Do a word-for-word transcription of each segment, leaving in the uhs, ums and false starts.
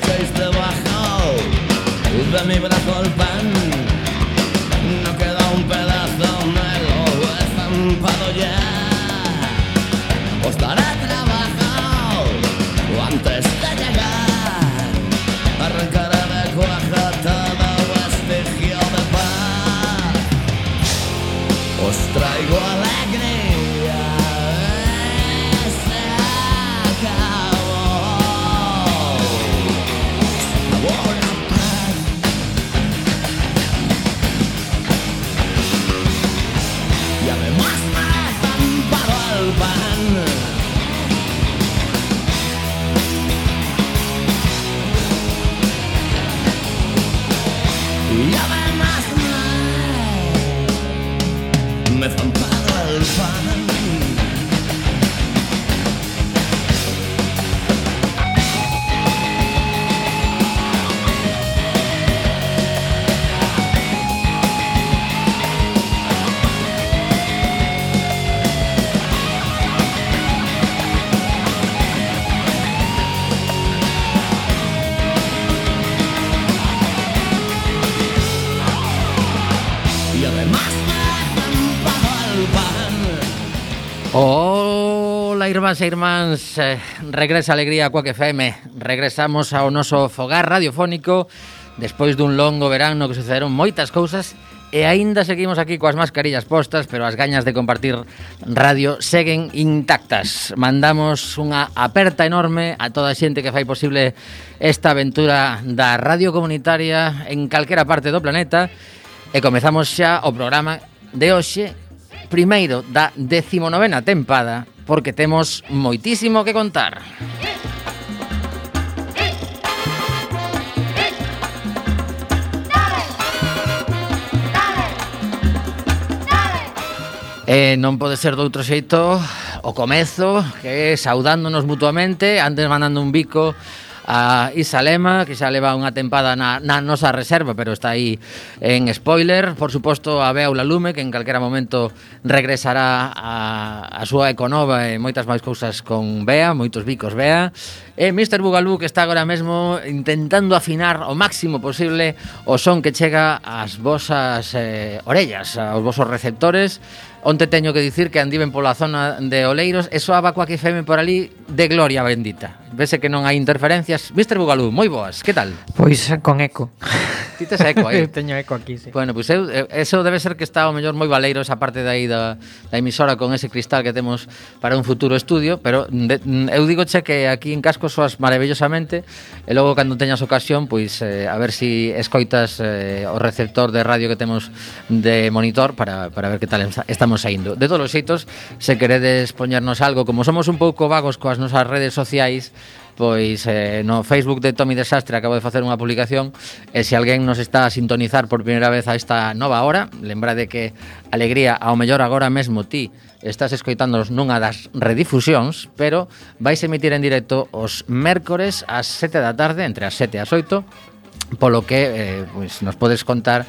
dejáis debajo de mi brazo el pan. No queda un pedazo, me lo he estampado ya. Os daré trabajo antes de llegar. Arrancaré de cuaja todo vestigio de paz. Os traigo alegría. Se acabó. Se acabó la paz. Y además me he estampado el pan. Y además me, me he estampado el pan. Y además me he estampado el pan. Ola, irmáns e irmáns, eh, regresa a Alegría a Quack F M. Regresamos ao noso fogar radiofónico despois dun longo verán no que sucederon moitas cousas e aínda seguimos aquí coas mascarillas postas, pero as gañas de compartir radio seguen intactas. Mandamos unha aperta enorme a toda a xente que fai posible esta aventura da radio comunitaria en calquera parte do planeta e comezamos xa o programa de hoxe, primeiro da decimonovena tempada, porque temos moitísimo que contar. E non pode ser doutro xeito o comezo, que é saudándonos mutuamente, antes mandando un bico a Isa Lema, que xa leva unha tempada na, na nosa reserva, pero está aí en spoiler. Por suposto, a Bea Ulalume, que en calquera momento regresará a, a súa Econova e moitas máis cousas con Bea, moitos bicos Bea. E mister Bugalú, que está agora mesmo intentando afinar o máximo posible o son que chega ás vosas eh, orellas, aos vosos receptores. Onte teño que dicir que andiven pola zona de Oleiros e soaba Quack F M por ali de gloria bendita. Vese que non hai interferencias. mister Bugalú, moi boas, que tal? Pois con eco. Ti tes eco aí? Teño eco aquí, sí. Bueno, pois eu, eso debe ser que está ao mellor moi baleiro esa parte de aí da, da emisora con ese cristal que temos para un futuro estudio, pero de, eu digo che que aquí en Casco soas maravillosamente e logo cando teñas ocasión, pois eh, a ver si escoitas eh, o receptor de radio que temos de monitor para, para ver que tal estamos saindo. De todos os xeitos, se queredes poñernos algo, como somos un pouco vagos coas nosas redes sociais, pois eh, no Facebook de Tommy Desastre acabo de facer unha publicación e se alguén nos está a sintonizar por primeira vez a esta nova hora, lembrade que Alegría, ao mellor agora mesmo ti estás escoitándonos nunha das redifusións, pero vais emitir en directo os mércores ás sete da tarde, entre as sete e as oito, polo que eh, pois nos podes contar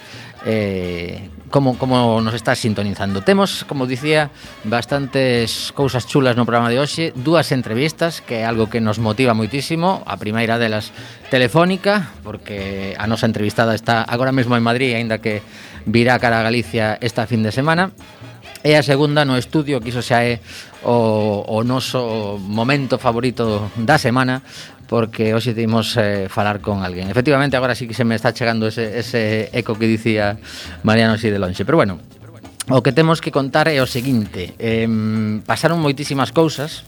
eh, como, como nos estás sintonizando. Temos, como dicía, bastantes cousas chulas no programa de hoxe, dúas entrevistas, que é algo que nos motiva moitísimo. A primeira delas telefónica, porque a nosa entrevistada está agora mesmo en Madrid, aínda que virá cara a Galicia esta fin de semana. E a segunda no estudio, que iso xa é o, o noso momento favorito da semana, porque hoxe temos eh, falar con alguén. Efectivamente, agora sí que se me está chegando ese, ese eco que dicía Mariano así de lonxe. Pero bueno, o que temos que contar é o seguinte. Eh, pasaron moitísimas cousas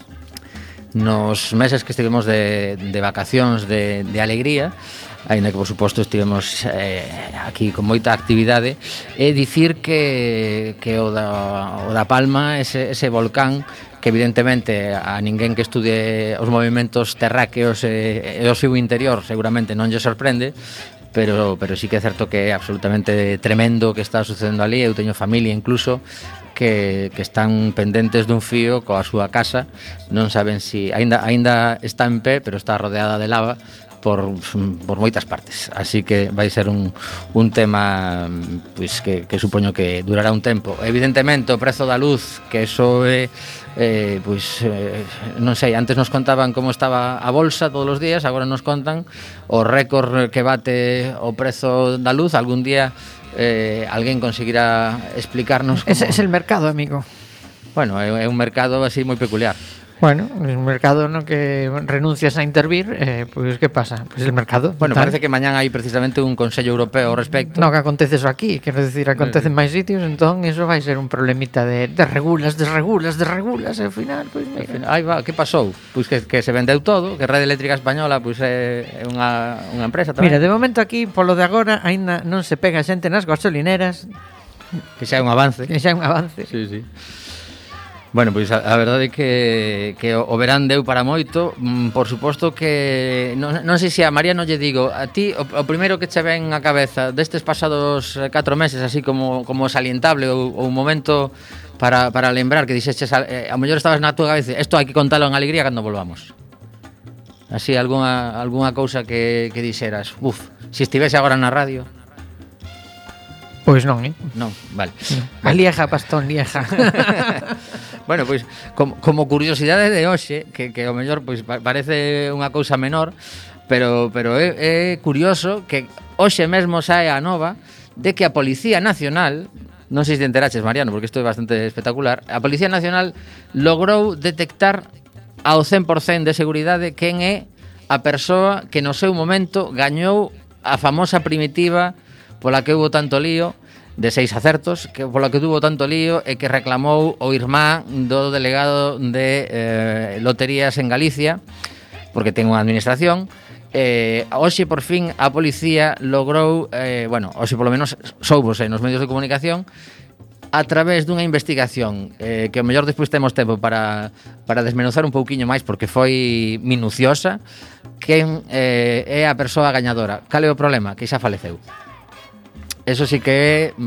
nos meses que estivemos de, de vacacións de, de Alegría, aínda que, por suposto, estivemos eh, aquí con moita actividade, e dicir que, que o, da, o da Palma, ese, ese volcán, que evidentemente a ninguén que estudie os movimentos terráqueos e, e o seu interior seguramente non lle sorprende, pero, pero sí que é certo que é absolutamente tremendo o que está sucedendo ali. Eu teño familia incluso que, que están pendentes dun fío coa súa casa, non saben si aínda, aínda está en pé, pero está rodeada de lava, por, por moitas partes. Así que vai ser un, un tema pois, que, que supoño que durará un tempo. Evidentemente, o prezo da luz, que eso é Eh, pois, eh, non sei, antes nos contaban como estaba a bolsa todos os días, agora nos contan o récord que bate o prezo da luz. Algún día eh, alguén conseguirá explicarnos como... Ese es el mercado, amigo. Bueno, é, é un mercado así moi peculiar. Bueno, un mercado no que renuncias a intervir, eh, pois pues, que pasa? Pois pues el mercado. Bueno, tal. parece que mañán hai precisamente un Consello Europeo ao respecto. No, que acontece eso aquí, quero decir, acontece en máis sitios, entón eso vai ser un problemita de, de regulas, desregulas, desregulas, e ao final, pois pues, mira. Aí va, que pasou? Pois que, que se vendeu todo, que Rede Eléctrica Española pois é unha, unha empresa tamén. Mira, de momento aquí, polo de agora, aínda non se pega xente nas gasolineras. Que xa é un avance. Que xa é un avance. Sí, sí. Bueno, pois a, a verdade é que, que o, o verán deu para moito. mm, Por suposto que non, non sei se a María non lle digo a ti, o, o primeiro que che ven á cabeza destes pasados catro meses, así como, como salientable ou, ou un momento para, para lembrar que dixeches, eh, a mellor estabas na túa cabeza, isto hai que contalo en alegría cando volvamos. Así, algunha, algunha cousa que, que dixeras, uf, se estivese agora na radio. Pois non, eh? Non, vale. A lieja, pastón, lieja. Bueno, pois como, como curiosidade de hoxe, que, que ao mellor pois, parece unha cousa menor, pero, pero é, é curioso que hoxe mesmo sae a nova de que a Policía Nacional, non sei se te enteraches, Mariano, porque isto é bastante espectacular, a Policía Nacional logrou detectar ao cen por cento de seguridade quen é a persoa que no seu momento gañou a famosa primitiva pola que hubo tanto lío, de seis acertos, que pola que tuvo tanto lío e que reclamou o irmán do delegado de eh, loterías en Galicia, porque ten unha administración. Eh, hoxe, por fin, a policía logrou, eh, bueno, hoxe polo menos soubose nos medios de comunicación, a través dunha investigación eh, que ao mellor despois temos tempo para, para desmenuzar un pouquiño máis, porque foi minuciosa, quen eh, é a persoa gañadora. Cal é o problema? Que xa faleceu. Eso sí que é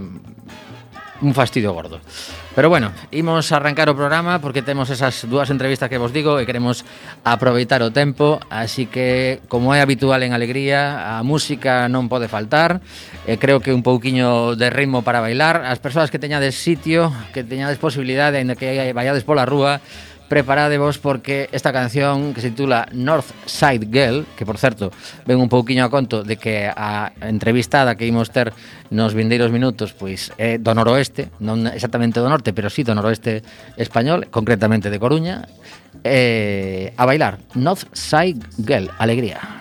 mm, un fastidio gordo. Pero bueno, imos arrancar o programa porque temos esas dúas entrevistas que vos digo e queremos aproveitar o tempo, así que, como é habitual en Alegría, a música non pode faltar. E creo que un pouquiño de ritmo para bailar. As persoas que teñades sitio, que teñades posibilidade, ainda que vayades pola rúa, preparadevos porque esta canción que se titula North Side Girl, que por certo ven un pouquiño a conto de que a entrevistada que imos ter nos vindeiros minutos pois é do noroeste, non exactamente do norte, pero sí do noroeste español, concretamente de Coruña. Eh, a bailar North Side Girl, alegría.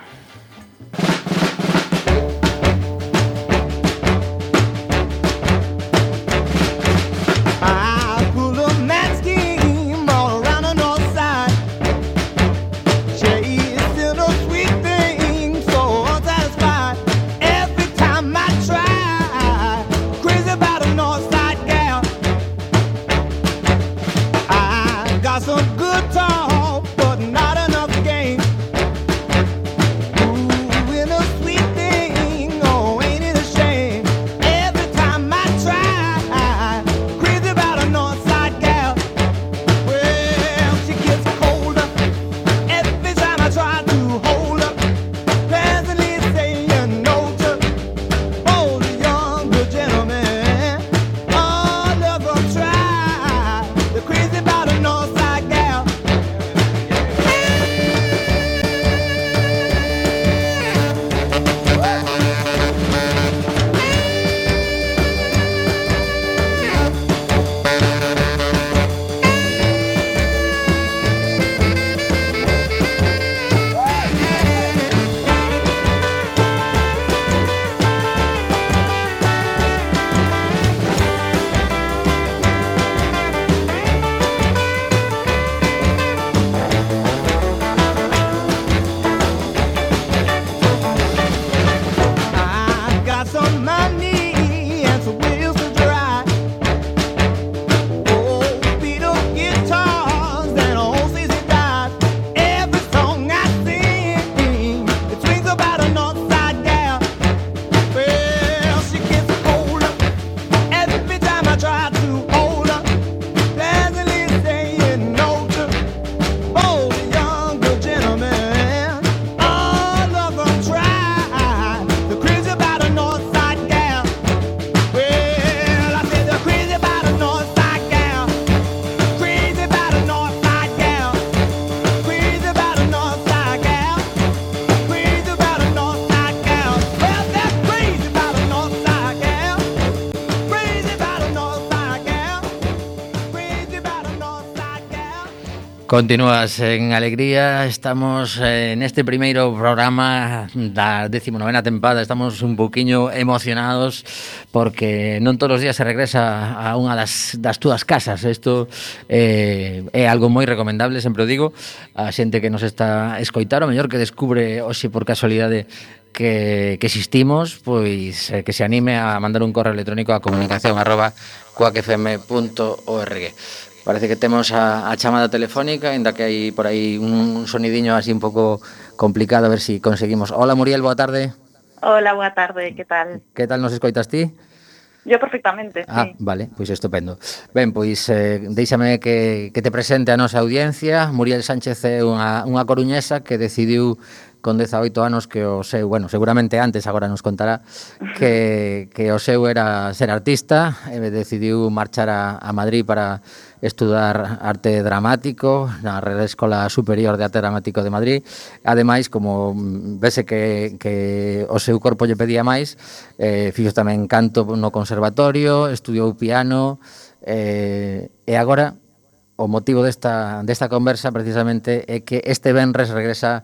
Some good talk, but not enough game. Continúas en alegría, estamos en este primeiro programa da decimonovena tempada, estamos un poquinho emocionados porque non todos os días se regresa a unha das, das túas casas. Isto eh, é algo moi recomendable, sempre o digo, a xente que nos está a escoitar, o mellor que descubre hoxe por casualidade que, que existimos, pois eh, que se anime a mandar un correo electrónico a comunicación arroba cuacfm punto org. Parece que temos a, a chamada telefónica, ainda que hai por aí un sonidiño así un pouco complicado, a ver si conseguimos. Hola, Muriel, boa tarde. Hola, boa tarde, que tal? Que tal nos escoitas ti? Yo perfectamente, Ah, sí. vale, pois estupendo. Ben, pois eh, deixame que, que te presente a nosa audiencia. Muriel Sánchez é unha, unha coruñesa que decidiu con dezaoito anos que o seu, bueno, seguramente antes, agora nos contará, que, que o seu era ser artista, e decidiu marchar a, a Madrid para estudar arte dramático na Real Escola Superior de Arte Dramático de Madrid. Ademais, como vese que, que o seu corpo lle pedía máis, eh, fixo tamén canto no conservatorio, estudiou piano, eh, e agora o motivo desta, desta conversa precisamente é que este venres regresa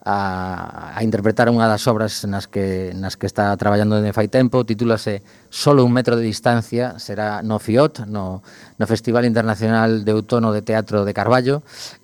a, a interpretar unha das obras nas que, nas que está traballando dende fai tempo. Titúlase Solo un metro de distancia, será no FIOT, no, no Festival Internacional de Outono de Teatro de Carballo.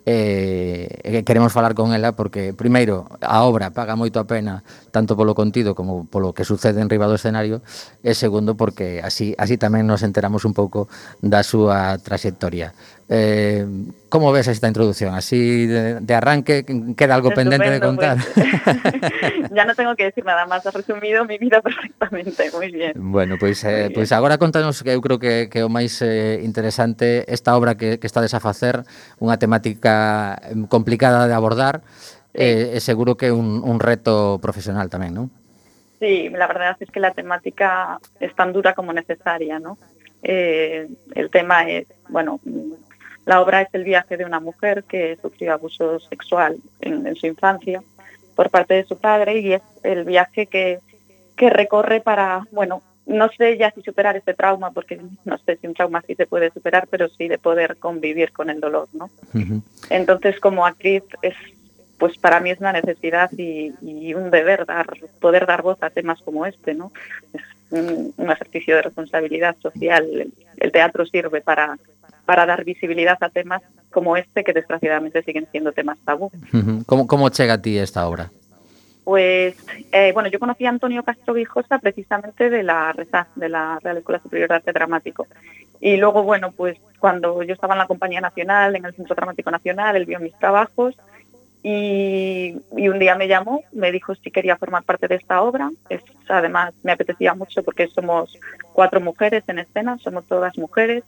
E, e queremos falar con ela porque, primeiro, a obra paga moito a pena tanto polo contido como polo que sucede en riba do escenario, e segundo porque así, así tamén nos enteramos un pouco da súa traxectoria. Eh, como ves esta introducción? Así de, de arranque, queda algo Estupendo, pendente de contar. Pues, ya no tengo que decir nada más, has resumido mi vida perfectamente, muy bien. Bueno, pois, eh, pois agora contanos que eu creo que, que o máis eh, interesante esta obra que, que estades a facer, unha temática complicada de abordar, sí. eh, é seguro que é un, un reto profesional tamén, non? Sí, la verdad es que la temática es tan dura como necesaria, ¿no? Eh, el tema es, bueno, la obra es el viaje de una mujer que sufrió abuso sexual en, en su infancia por parte de su padre, y es el viaje que, que recorre para, bueno, no sé ya si superar este trauma, porque no sé si un trauma sí se puede superar, pero sí de poder convivir con el dolor, ¿no? Uh-huh. Entonces, como actriz, es, pues para mí es una necesidad y, y un deber dar, poder dar voz a temas como este, ¿no? Es un, un ejercicio de responsabilidad social. El, el teatro sirve para para dar visibilidad a temas como este, que desgraciadamente siguen siendo temas tabú. Uh-huh. ¿Cómo, ¿Cómo llega a ti esta obra? Pues, eh, bueno, yo conocí a Antonio Castro Guijosa precisamente de la RESA, de la Real Escuela Superior de Arte Dramático. Y luego, bueno, pues cuando yo estaba en la Compañía Nacional, en el Centro Dramático Nacional, él vio mis trabajos y, y un día me llamó, me dijo si quería formar parte de esta obra. Es, además, me apetecía mucho porque somos cuatro mujeres en escena, somos todas mujeres.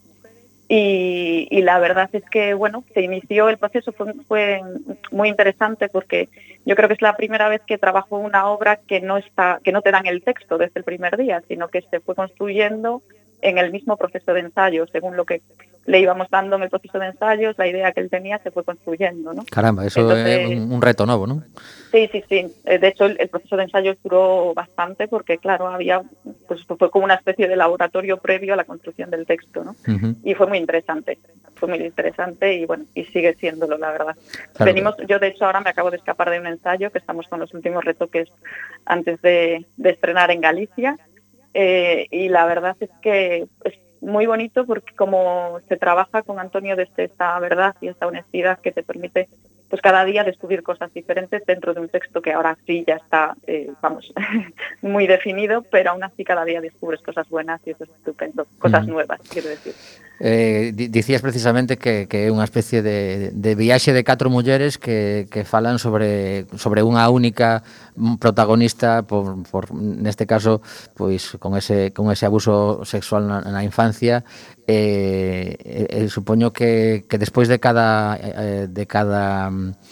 Y, y la verdad es que, bueno, se inició el proceso, fue, fue muy interesante porque yo creo que es la primera vez que trabajo una obra que no está, que no te dan el texto desde el primer día, sino que se fue construyendo en el mismo proceso de ensayo, según lo que le íbamos dando en el proceso de ensayos, la idea que él tenía se fue construyendo, ¿no? Caramba, eso es un, un reto nuevo, ¿no? Sí, sí, sí. De hecho, el, el proceso de ensayos duró bastante porque, claro, había, pues fue como una especie de laboratorio previo a la construcción del texto, ¿no? Uh-huh. Y fue muy interesante, fue muy interesante y, bueno, y sigue siéndolo, la verdad. Claro. Venimos, yo, de hecho, ahora me acabo de escapar de un ensayo, que estamos con los últimos retoques antes de, de estrenar en Galicia, eh, y la verdad es que es muy bonito porque como se trabaja con Antonio desde esta verdad y esta honestidad que te permite pues cada día descubrir cosas diferentes dentro de un texto que ahora sí ya está, eh, vamos, muy definido, pero aún así cada día descubres cosas buenas y eso es estupendo, cosas mm. nuevas, quiero decir. Eh, dicías precisamente que, que é unha especie de, de viaxe de catro mulleres que, que falan sobre, sobre unha única protagonista, por, por neste caso, pois con ese, con ese abuso sexual na, na infancia. Eh, eh, supoño que, que despois de cada eh, de cada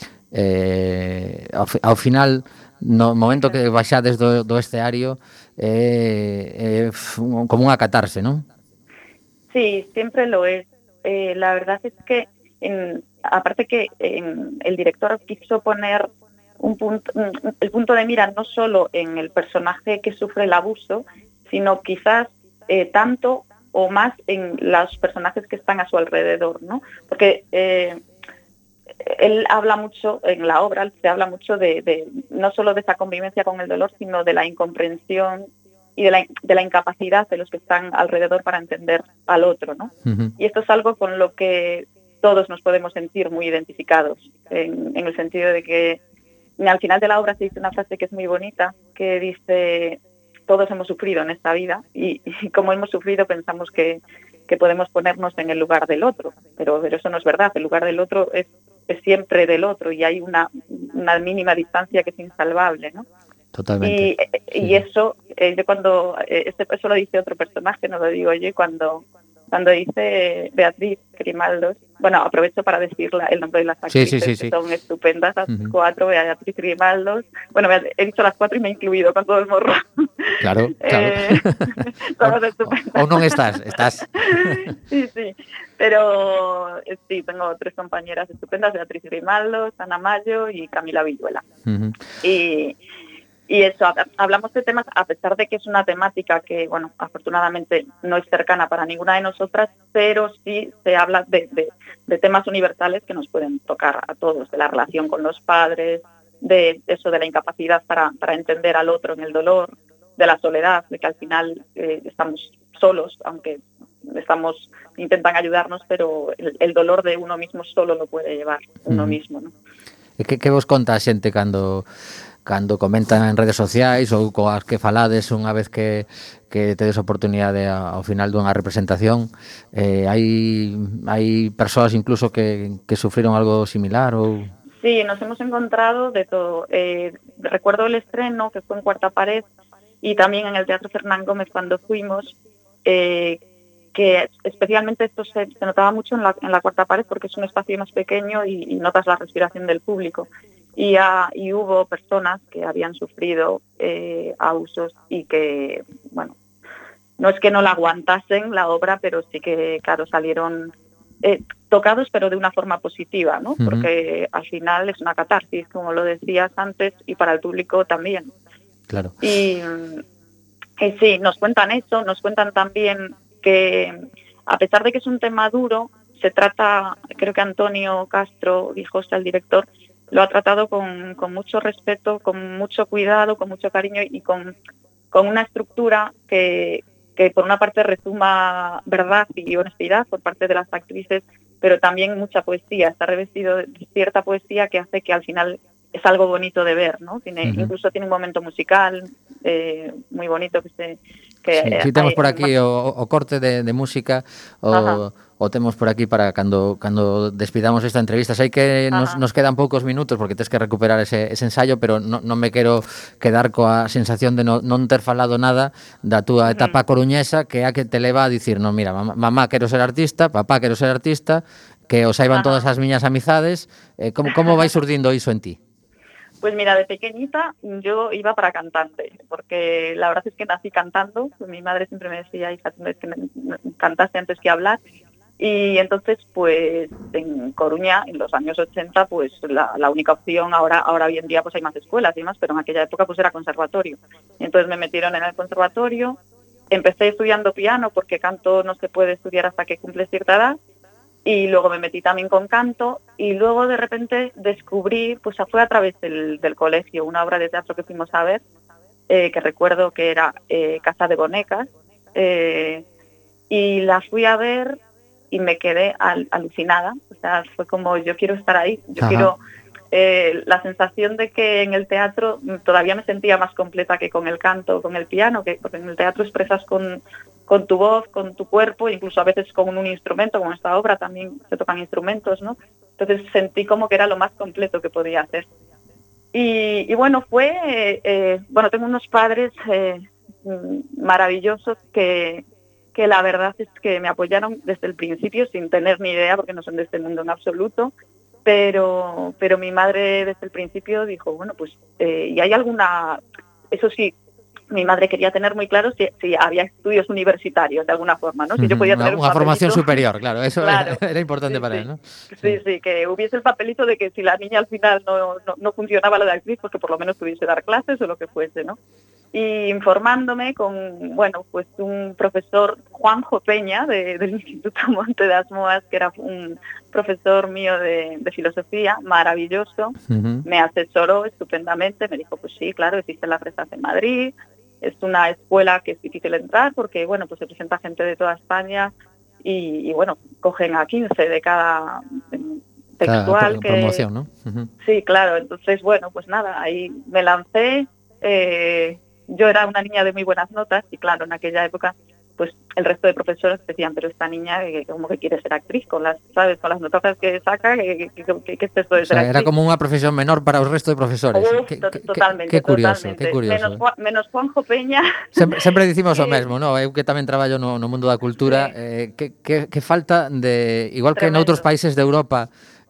eh, ao, ao final, no momento que baixades do, do escenario, é eh, eh, como unha catarse, non? Sí, siempre lo es. Eh, la verdad es que, en, aparte que en, el director quiso poner un punto, un, el punto de mira no solo en el personaje que sufre el abuso, sino quizás eh, tanto o más en los personajes que están a su alrededor, ¿no? Porque eh, él habla mucho, en la obra se habla mucho de, de no solo de esa convivencia con el dolor, sino de la incomprensión y de la, de la incapacidad de los que están alrededor para entender al otro, ¿no? Uh-huh. Y esto es algo con lo que todos nos podemos sentir muy identificados, en, en el sentido de que al final de la obra se dice una frase que es muy bonita, que dice: todos hemos sufrido en esta vida y, y como hemos sufrido pensamos que, que podemos ponernos en el lugar del otro, pero, pero eso no es verdad. El lugar del otro es, es siempre del otro y hay una, una mínima distancia que es insalvable, ¿no? Totalmente. Y, y sí. eso, eh, yo cuando, eh, eso lo dice otro personaje, no lo digo yo, cuando, cuando dice Beatriz Grimaldos, bueno, aprovecho para decir la, el nombre de las actrices, sí, sí, sí, que sí. son estupendas, las uh-huh. cuatro, Beatriz Grimaldos, bueno, he dicho las cuatro y me he incluido con todo el morro. Claro, claro. eh, todas estupendas. O, o no estás, estás. Sí, sí, pero sí, tengo tres compañeras estupendas, Beatriz Grimaldos, Ana Mayo y Camila Villuela. Uh-huh. Y... Y eso, hablamos de temas, a pesar de que es una temática que, bueno, afortunadamente no es cercana para ninguna de nosotras, pero sí se habla de, de, de temas universales que nos pueden tocar a todos, de la relación con los padres, de eso, de la incapacidad para, para entender al otro en el dolor, de la soledad, de que al final eh, estamos solos, aunque estamos intentan ayudarnos, pero el, el dolor de uno mismo solo lo puede llevar uno uh-huh. mismo, ¿no? E que, que vos conta a xente cando... cando comentan en redes sociais ou coas que falades unha vez que, que tedes oportunidade ao final dunha representación, eh, hai, hai persoas incluso que, que sufriron algo similar ou... Sí, nos hemos encontrado de todo. Eh, recuerdo el estreno que fue en Cuarta Pared y también en el Teatro Fernán Gómez cuando fuimos, eh, que especialmente esto se, se notaba mucho en la, en la Cuarta Pared porque es un espacio más pequeño y, y notas la respiración del público. Y, a, y hubo personas que habían sufrido eh, abusos y que, bueno, no es que no la aguantasen la obra, pero sí que, claro, salieron eh, tocados, pero de una forma positiva, ¿no? Uh-huh. Porque al final es una catarsis, como lo decías antes, y para el público también. Claro. Y, y sí, nos cuentan eso, nos cuentan también que, a pesar de que es un tema duro, se trata, creo que Antonio Castro Guijosa, el director, lo ha tratado con, con mucho respeto, con mucho cuidado, con mucho cariño y con, con una estructura que, que por una parte resuma verdad y honestidad por parte de las actrices, pero también mucha poesía. Está revestido de cierta poesía que hace que al final es algo bonito de ver, ¿no? Tiene, uh-huh. Incluso tiene un momento musical eh, muy bonito que se... Que, sí, sí, temos por aquí o, o corte de, de música o, o temos por aquí para cando, cando despidamos esta entrevista. Sei que nos, nos quedan poucos minutos porque tens que recuperar ese, ese ensayo, pero non no me quero quedar coa sensación de no, non ter falado nada da túa etapa uh-huh. coruñesa, que é a que te leva a dicir, non, mira, mamá, mamá quero ser artista, papá quero ser artista, que os saiban uh-huh. todas as miñas amizades. Eh, como, como vai surdindo iso en ti? Pues mira, de pequeñita yo iba para cantante, porque la verdad es que nací cantando. Mi madre siempre me decía, hija, tienes que cantaste antes que hablar. Y entonces, pues en Coruña, en los años ochenta, pues la, la única opción, ahora ahora hoy en día pues hay más escuelas y demás, pero en aquella época pues era conservatorio. Entonces me metieron en el conservatorio, empecé estudiando piano porque canto no se puede estudiar hasta que cumple cierta edad. Y luego me metí también con canto y luego de repente descubrí, pues fue a través del, del colegio, una obra de teatro que fuimos a ver, eh, que recuerdo que era eh, Casa de Bonecas, eh, y la fui a ver y me quedé al, alucinada. O sea, fue como, yo quiero estar ahí, yo Ajá. quiero... Eh, la sensación de que en el teatro todavía me sentía más completa que con el canto, con el piano, que porque en el teatro expresas con, con tu voz, con tu cuerpo, incluso a veces con un instrumento, como en esta obra también se tocan instrumentos, ¿no? Entonces sentí como que era lo más completo que podía hacer. Y, y bueno, fue, eh, eh, bueno, tengo unos padres eh, maravillosos que, que la verdad es que me apoyaron desde el principio sin tener ni idea, porque no son de este mundo en absoluto. Pero pero mi madre desde el principio dijo, bueno, pues, eh, ¿y hay alguna...? Eso sí, mi madre quería tener muy claro si, si había estudios universitarios de alguna forma, ¿no? Si yo podía tener una, un una formación superior, claro, eso claro. Era, era importante sí, para sí. él, ¿no? Sí. sí, sí, que hubiese el papelito de que si la niña al final no, no, no funcionaba lo de actriz, pues que por lo menos pudiese dar clases o lo que fuese, ¿no? y informándome con, bueno, pues un profesor, Juanjo Peña, de, del Instituto Monte das Moas, que era un profesor mío de, de filosofía, maravilloso, uh-huh. Me asesoró estupendamente, me dijo, pues sí, claro, existe la Resaz en Madrid, es una escuela que es difícil entrar porque, bueno, pues se presenta gente de toda España y, y bueno, cogen a quince de cada textual. Cada que promoción, ¿no? Uh-huh. Sí, claro, entonces, bueno, pues nada, ahí me lancé, eh, yo era una niña de muy buenas notas y claro, en aquella época pues el resto de profesores decían, pero esta niña que como que quiere ser actriz con las, ¿sabes? Con las notas que saca, que, que, que, que es esto de ser o sea, actriz. Era como unha profesión menor para os resto de profesores. Uf, que, to que, totalmente, que curioso, totalmente. que curioso. Menos, Juan, menos Juanjo Peña. Sempre, sempre dicimos o mesmo, no? Eu que tamén traballo no, no mundo da cultura, sí. eh, que, que, que falta de, igual Tremendo. Que noutros países de Europa,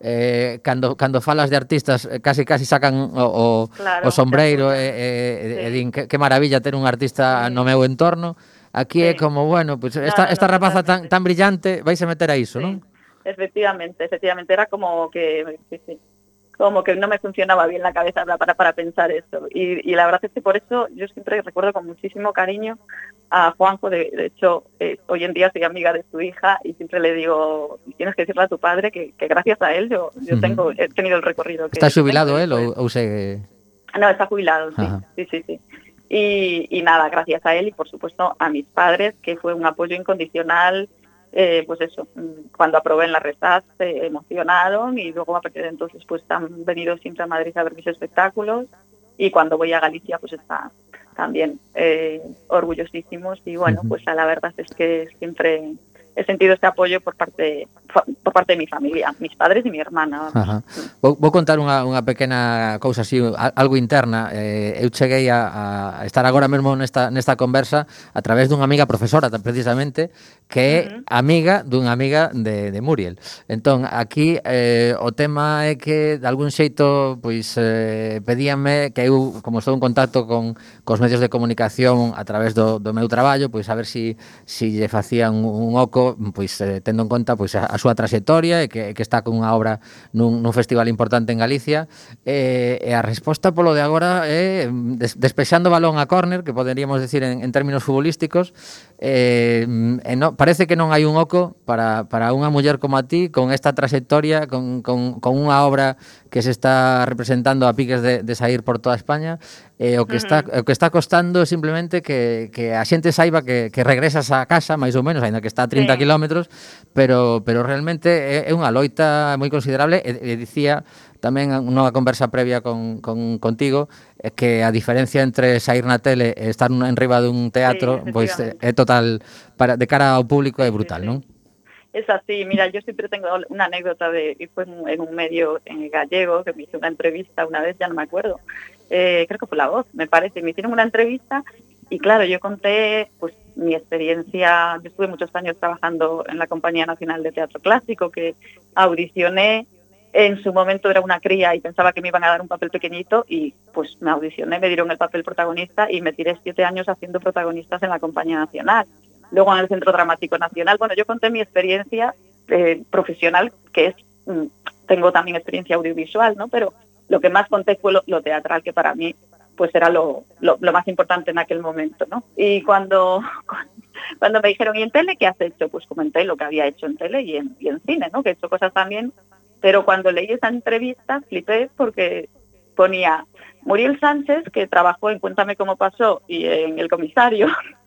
eh, cando, cando falas de artistas casi casi sacan o, o, claro, o sombreiro e, e, sí. e din que, que maravilla ter un artista sí. no meu entorno. Aquí sí. É como, bueno, pues esta, no, no, esta no, rapaza tan, tan brillante vais a meter a iso, sí. Non? Efectivamente, efectivamente, era como que sí, sí, como que no me funcionaba bien la cabeza para, para pensar eso. Y, y la verdad es que por eso yo siempre recuerdo con muchísimo cariño a Juanjo. De, de hecho, eh, hoy en día soy amiga de su hija y siempre le digo, tienes que decirle a tu padre que, que gracias a él yo, yo tengo, uh-huh. he tenido el recorrido. Que ¿Está jubilado él o, o se...? No, está jubilado, sí, uh-huh. sí, sí, sí. Y, y nada, gracias a él y por supuesto a mis padres, que fue un apoyo incondicional. Eh, pues eso, cuando aprobé en la Resaz se emocionaron y luego a partir de entonces pues han venido siempre a Madrid a ver mis espectáculos y cuando voy a Galicia pues está también eh, orgullosísimos y bueno, uh-huh. pues a la verdad es que siempre he sentido este apoyo por parte por parte de mi familia, mis padres e mi hermana. Vou, vou contar unha, unha pequena cousa así, algo interna. Eh, eu cheguei a, a estar agora mesmo nesta, nesta conversa a través dunha amiga profesora, precisamente, que é uh-huh. amiga dunha amiga de, de Muriel. Entón, aquí eh, o tema é que de algún xeito pois eh, pedíanme que eu, como estou en contacto con cos medios de comunicación a través do, do meu traballo, pois a ver si, si lle facían un oco, pois eh, tendo en conta pois a, a súa traxectoria e que, que está con unha obra nun, nun festival importante en Galicia e, e a resposta polo de agora é des, despexando balón a córner, que poderíamos decir en, en términos futbolísticos, eh, e no, parece que non hai un oco para, para unha muller como a ti con esta traxectoria, con, con, con unha obra que se está representando a piques de, de sair por toda España. Eh, o que uh-huh. está o que está costando simplemente que, que a xente saiba que, que regresas a casa, máis ou menos, aínda que está a trinta sí. kilómetros, pero pero realmente é, é unha loita moi considerable. E, e dicía tamén nunha conversa previa con, con contigo é que a diferencia entre sair na tele e estar en riba dun teatro, sí, pois é, é total para de cara ao público é brutal, sí, sí. non? Es así, mira, yo siempre tengo una anécdota de que fue en un medio en gallego que me hizo una entrevista una vez, ya no me acuerdo, eh, creo que fue La Voz, me parece, me hicieron una entrevista y claro, yo conté pues mi experiencia, yo estuve muchos años trabajando en la Compañía Nacional de Teatro Clásico, que audicioné, en su momento era una cría y pensaba que me iban a dar un papel pequeñito y pues me audicioné, me dieron el papel protagonista y me tiré siete años haciendo protagonistas en la Compañía Nacional. Luego en el Centro Dramático Nacional. Bueno, yo conté mi experiencia eh, profesional, que es, mm, tengo también experiencia audiovisual, ¿no? Pero lo que más conté fue lo, lo teatral, que para mí pues era lo, lo, lo más importante en aquel momento, ¿no? Y cuando, cuando me dijeron, ¿y en tele qué has hecho? Pues comenté lo que había hecho en tele y en, y en cine, ¿no? Que he hecho cosas también. Pero cuando leí esa entrevista flipé porque ponía Muriel Sánchez, que trabajó en Cuéntame cómo pasó y en El Comisario.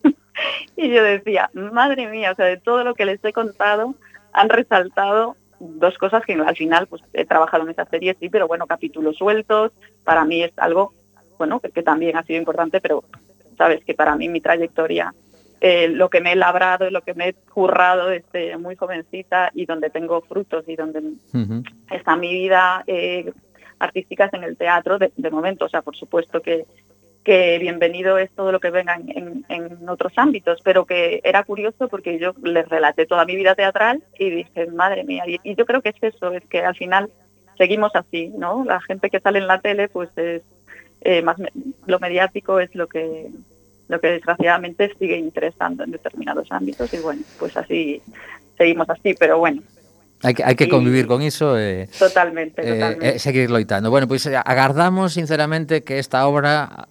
Y yo decía, madre mía, o sea, de todo lo que les he contado, han resaltado dos cosas que al final, pues he trabajado en esa serie, sí, pero bueno, capítulos sueltos, para mí es algo, bueno, que, que también ha sido importante, pero sabes que para mí mi trayectoria, eh, lo que me he labrado, lo que me he currado desde muy jovencita y donde tengo frutos y donde uh-huh. está mi vida eh, artística es en el teatro, de, de momento, o sea, por supuesto que que bienvenido es todo lo que venga en, en, en otros ámbitos, pero que era curioso porque yo les relaté toda mi vida teatral y dije, madre mía, y, y yo creo que es eso, es que al final seguimos así, ¿no? La gente que sale en la tele, pues es eh, más me, lo mediático es lo que lo que desgraciadamente sigue interesando en determinados ámbitos y bueno, pues así seguimos así, pero bueno. Hai que, hai que convivir con iso e eh, totalmente, totalmente. Eh, eh, seguir loitando. Bueno, pois pues, agardamos sinceramente que esta obra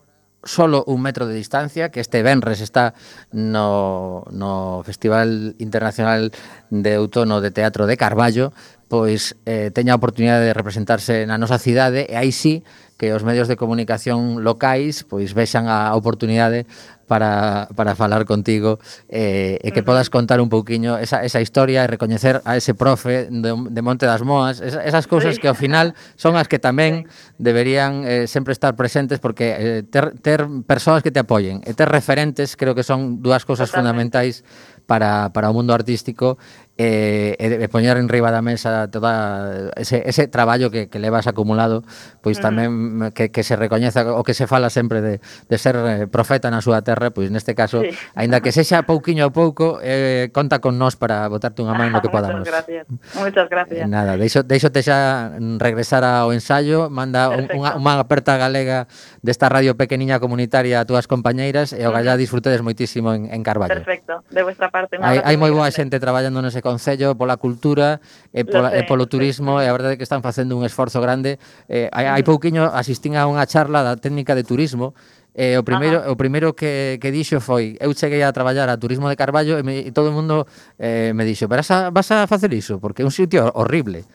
solo un metro de distancia, que este venres está no, no Festival Internacional de Outono de Teatro de Carballo, pois eh, teña a oportunidade de representarse na nosa cidade, e aí sí que os medios de comunicación locais pois vexan a oportunidade para, para falar contigo eh, e que podas contar un pouquiño esa, esa historia e recoñecer a ese profe de, de Monte das Moas, esa, esas cousas que ao final son as que tamén deberían eh, sempre estar presentes, porque eh, ter, ter persoas que te apoyen e ter referentes creo que son dúas cousas fundamentais para, para o mundo artístico, e, e poñer en riba da mesa toda ese, ese traballo que, que levas acumulado, pois tamén que, que se recoñeza o que se fala sempre de, de ser eh, profeta na súa terra, pois neste caso, sí. Aínda que sexa pouquiño a pouco, eh, conta con nós para botarte unha man no que podamos. Muchas gracias. Muchas gracias. Eh, nada, deixo, deixote xa regresar ao ensayo, manda un, unha, unha aperta galega desta radio pequeniña comunitaria a túas compañeiras e o gallá disfrutedes moitísimo en, en Carballo. Perfecto, de vuestra parte. Hai, hai moi boa xente traballando nese concello pola cultura e, pola, sé, e polo turismo, e a verdade é que están facendo un esforzo grande. Eh, hai, hai pouquiño asistín a unha charla da técnica de turismo. Eh, o primeiro Ajá. o primeiro que, que dixo foi: eu cheguei a traballar a turismo de Carballo e, me, e todo o mundo eh, me dixo: "Vas a, vas a facer iso? Porque é un sitio horrible."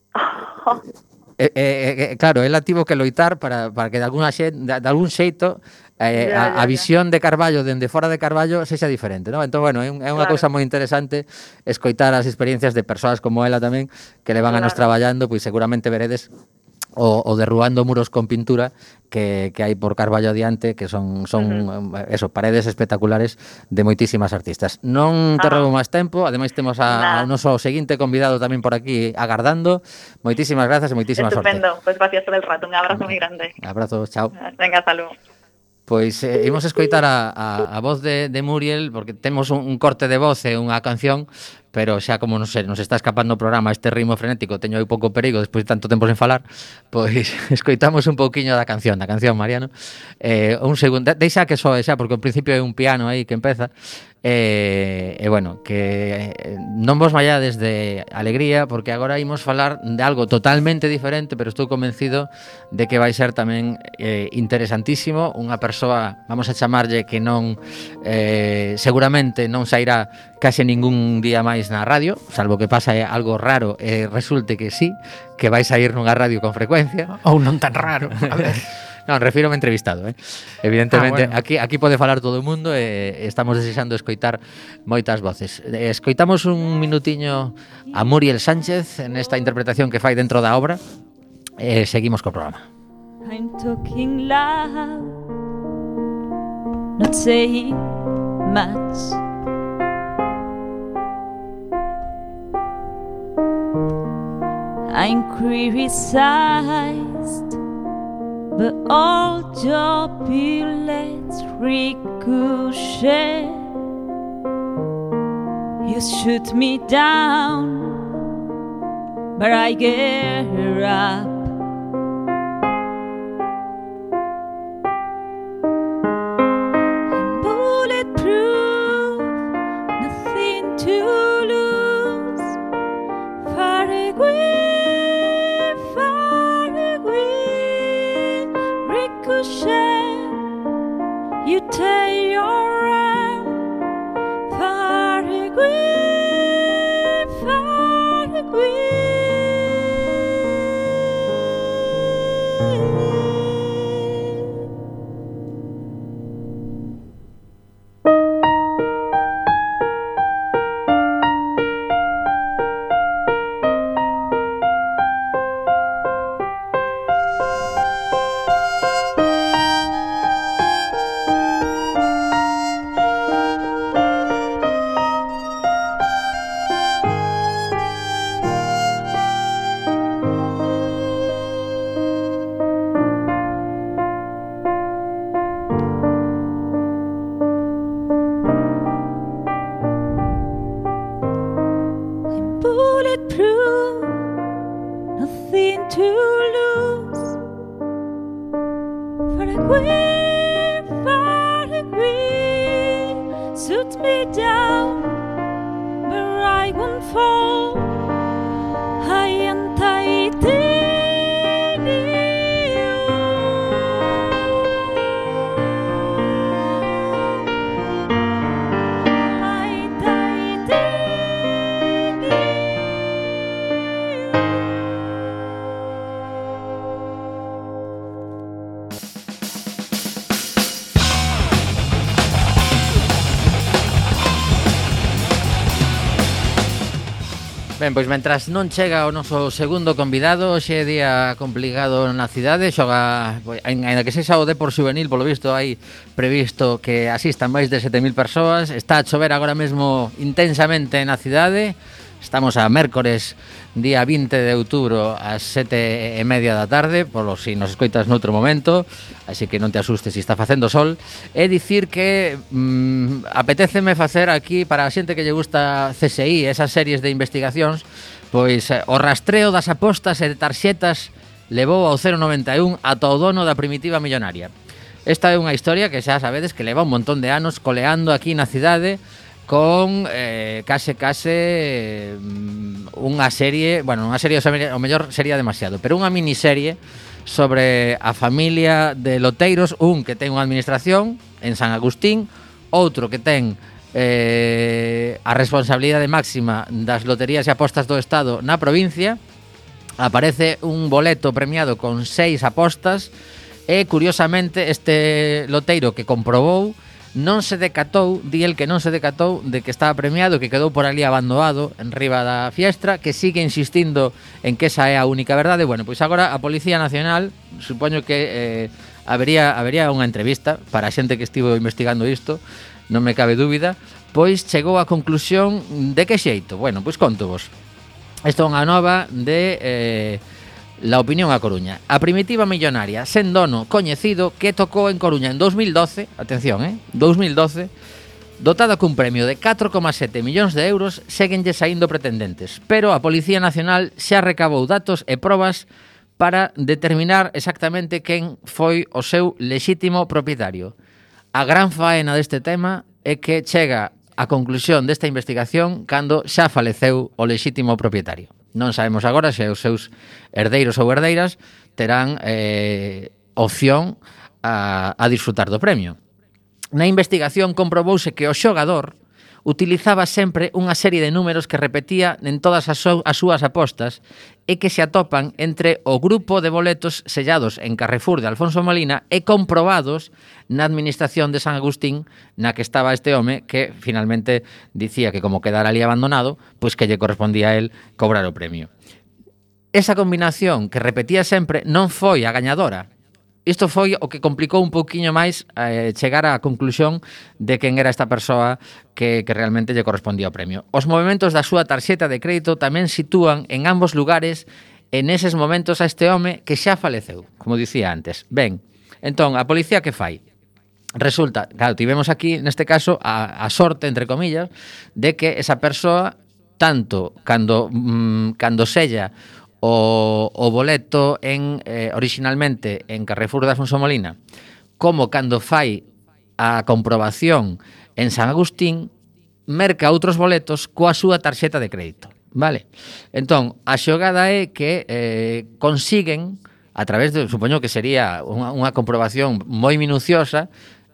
E, e, e, claro, ela tivo que loitar para, para que de, alguna xe, de, de algún xeito eh, ya, ya, a, a visión ya. de Carballo dende fora de Carballo sexa diferente, ¿no? Entón, bueno, é, un, é unha claro. cousa moi interesante escoitar as experiencias de persoas como ela tamén, que le van claro. a nos traballando, pois seguramente veredes o, o derrubando muros con pintura que, que hai por Carballo adiante, que son, son uh-huh. eso, paredes espectaculares de moitísimas artistas. Non te roubo máis tempo, ademais temos a, ao noso seguinte convidado tamén por aquí agardando. Moitísimas grazas e moitísima sorte. Estupendo, pois pues gracias por el rato, un abrazo moi grande. Un abrazo, chao. Venga, hasta luego. Pois eh, imos escoitar a, a, a voz de, de Muriel, porque temos un, un corte de voz e unha canción, pero xa como non sei, nos está escapando o programa este ritmo frenético, teño aí pouco perigo despois de tanto tempo sen falar, pois escoitamos un pouquiño da canción, da canción, Mariano. Eh, un segundo, deixa que soe xa, porque ao principio é un piano aí que empeza. E, e bueno, que non vos vayades de alegría, porque agora imos falar de algo totalmente diferente, pero estou convencido de que vai ser tamén eh, interesantísimo. Unha persoa, vamos a chamarlle, que non eh, seguramente non sairá case ningún día máis na radio, salvo que pasa algo raro e resulte que sí, que vai sair nunha radio con frecuencia. Ou non tan raro, a ver. Non, refiro a entrevistado, eh? Evidentemente, ah, bueno. aquí aquí pode falar todo o mundo e estamos desexando escoitar moitas voces. Escoitamos un minutiño a Muriel Sánchez nesta interpretación que fai dentro da obra e seguimos co programa. I'm talking loud, not saying much. I'm criticized, but all your bullets ricochet. You shoot me down, but I get up. I'm bulletproof, nothing to lose. Far away. You take your arm far away, far away. Ben, pois mentras non chega o noso segundo convidado, hoxe é día complicado na cidade, xoga, ainda que sexa o Depor Xuvenil, polo visto hai previsto que asistan máis de sete mil persoas, está a chover agora mesmo intensamente na cidade, estamos a mércores, día vinte de outubro ás sete e media da tarde, polo si nos escoitas noutro momento, así que non te asustes se está facendo sol. É dicir que mm, apetéceme facer aquí para a xente que lle gusta C S I, esas series de investigacións, pois eh, o rastreo das apostas e de tarxetas levou ao cero noventa e un ata o dono da Primitiva Millonaria. Esta é unha historia que xa sabedes que leva un montón de anos coleando aquí na cidade, con eh, case case eh, unha serie, bueno, unha serie o mellor sería demasiado, pero unha miniserie sobre a familia de loteiros, un que ten unha administración en San Agustín, outro que ten eh, a responsabilidade máxima das loterías e apostas do Estado na provincia. Aparece un boleto premiado con seis apostas e, curiosamente, este loteiro que comprobou non se decatou, di el que non se decatou de que estaba premiado, que quedou por ali abandonado en riba da fiestra, que sigue insistindo en que esa é a única verdade. Bueno, pois agora a Policía Nacional, supoño que eh, habería, habería unha entrevista para a xente que estivo investigando isto, non me cabe dúbida, pois chegou á conclusión de que xeito. Bueno, pois conto vos. Isto é unha nova de... Eh, La Opinión a Coruña. A Primitiva Millonaria, sen dono coñecido, que tocou en Coruña en dous mil doce, atención, eh, dous mil doce, dotada cun premio de catro coma sete millóns de euros, seguenlle saindo pretendentes, pero a Policía Nacional xa recabou datos e probas para determinar exactamente quen foi o seu lexítimo propietario. A gran faena deste tema é que chega a conclusión desta investigación cando xa faleceu o lexítimo propietario. Non sabemos agora se os seus herdeiros ou herdeiras terán eh, opción a, a disfrutar do premio. Na investigación comprobouse que o xogador utilizaba sempre unha serie de números que repetía en todas as, so, as súas apostas e que se atopan entre o grupo de boletos sellados en Carrefour de Alfonso Molina e comprobados na administración de San Agustín na que estaba este home que finalmente dicía que como quedara ali abandonado, pois que lle correspondía a él cobrar o premio. Esa combinación que repetía sempre non foi a gañadora. Isto foi o que complicou un pouquiño máis eh, chegar á conclusión de quen era esta persoa que, que realmente lle correspondía o premio. Os movementos da súa tarxeta de crédito tamén sitúan en ambos lugares en eses momentos a este home que xa faleceu, como dicía antes. Ben, entón, a policía que fai? Resulta, claro, tivemos aquí, neste caso, a, a sorte, entre comillas, de que esa persoa, tanto cando, mm, cando sella o, o boleto en eh, originalmente en Carrefour de Alfonso Molina, como cando fai a comprobación en San Agustín, merca outros boletos coa súa tarxeta de crédito, vale? Entón, a xogada é que eh, consiguen, a través de, supoño que sería unha, unha comprobación moi minuciosa,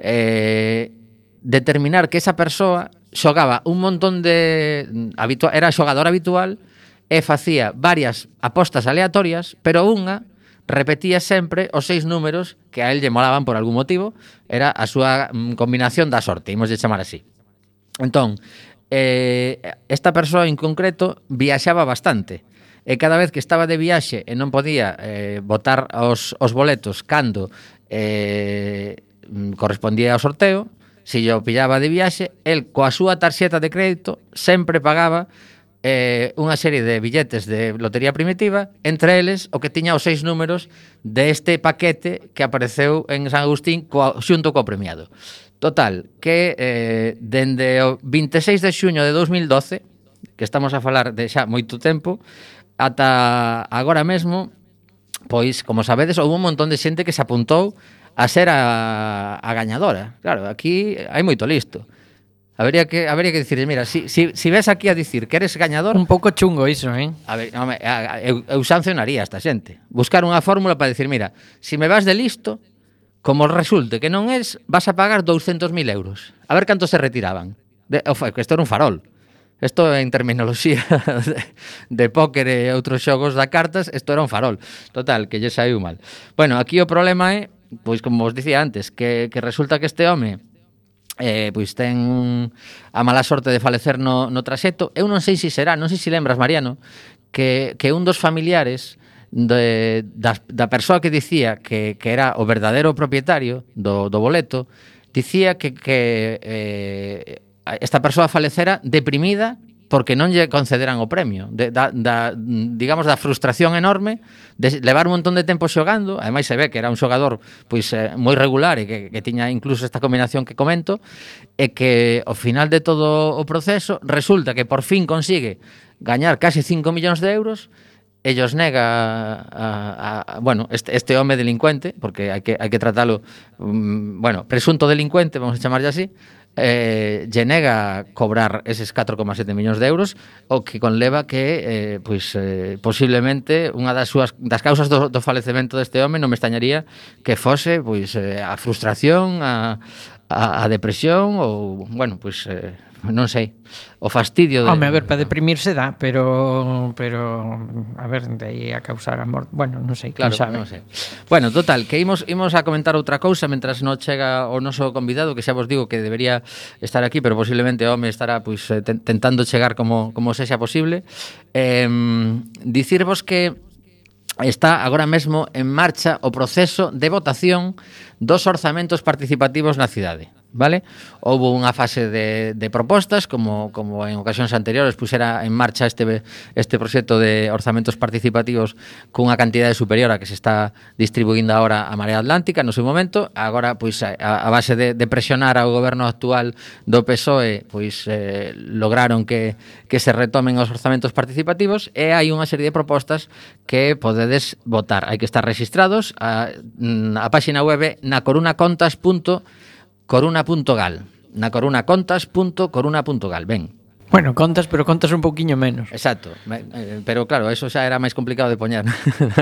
eh, determinar que esa persoa xogaba un montón de... Habitua, era xogador habitual e facía varias apostas aleatorias, pero unha repetía sempre os seis números que a él lle molaban por algún motivo, era a súa combinación da sorte, imos de chamar así. Entón, eh, esta persoa en concreto viaxaba bastante, e cada vez que estaba de viaxe e non podía eh, botar os, os boletos cando eh, correspondía ao sorteo, se yo pillaba de viaxe, el coa súa tarxeta de crédito sempre pagaba eh, unha serie de billetes de lotería primitiva, entre eles o que tiña os seis números deste paquete que apareceu en San Agustín coa, xunto co premiado. Total, que eh, dende o vinte e seis de xuño de dous mil doce, que estamos a falar de xa moito tempo, ata agora mesmo, pois, como sabedes, houve un montón de xente que se apuntou a ser a, a gañadora. Claro, aquí hai moito listo. Habería que habería que dicir, mira, si, si, si ves aquí a dicir que eres gañador... Un pouco chungo iso, eh? A ver, home, eu, eu sancionaría a esta xente. Buscar unha fórmula para dicir, mira, si me vas de listo, como resulte que non es, vas a pagar douscentos mil euros. A ver canto se retiraban. De, oh, isto era un farol. Isto en terminoloxía de, de póker e outros xogos da cartas, isto era un farol. Total, que lle saiu mal. Bueno, aquí o problema é, pois como os dicía antes, que, que resulta que este home eh, pois ten a mala sorte de falecer no, no traxecto. Eu non sei se será, non sei se lembras, Mariano, que, que un dos familiares de, da, da persoa que dicía que, que era o verdadeiro propietario do, do boleto, dicía que, que eh, esta persoa falecera deprimida porque non lle concederan o premio, de, da, da, digamos, da frustración enorme de levar un montón de tempo xogando. Ademais se ve que era un xogador pois eh, moi regular e que, que tiña incluso esta combinación que comento, e que ao final de todo o proceso resulta que por fin consigue gañar case cinco millóns de euros. Ellos nega a, a, a, bueno, este, este home delincuente, porque hai que, hai que tratalo, um, bueno, presunto delincuente, vamos a chamarlle así, eh, lle nega cobrar eses catro coma sete millóns de euros, o que conleva que eh, pois, eh, posiblemente unha das súas das causas do, do falecemento deste home non me extrañaría que fose pois, eh, a frustración, a, a, a depresión ou, bueno, pois... Eh, non sei, o fastidio de... Home, a ver, para deprimirse dá, pero pero a ver, de aí a causar a morte, bueno, non sei, claro, sabe. Non sei. Bueno, total, que imos imos a comentar outra cousa mentras non chega o noso convidado, que xa vos digo que debería estar aquí, pero posiblemente o home estará pois pues, tentando chegar como como sexa posible. Eh, dicirvos que está agora mesmo en marcha o proceso de votación dos orzamentos participativos na cidade. Vale? Houbo unha fase de, de propostas, como, como en ocasións anteriores pusera en marcha este, este proxecto de orzamentos participativos cunha cantidade superior a que se está distribuindo agora a Marea Atlántica no seu momento. Agora, pois, a, a base de, de presionar ao goberno actual do P S O E, pois, eh, lograron que, que se retomen os orzamentos participativos, e hai unha serie de propostas que podedes votar. Hai que estar registrados a, a páxina web na corunacontas punto coruna punto gal, na corunacontas punto coruna punto gal. Ben. Bueno, contas, pero contas un pouquiño menos. Exacto, pero claro, eso xa era máis complicado de poñer.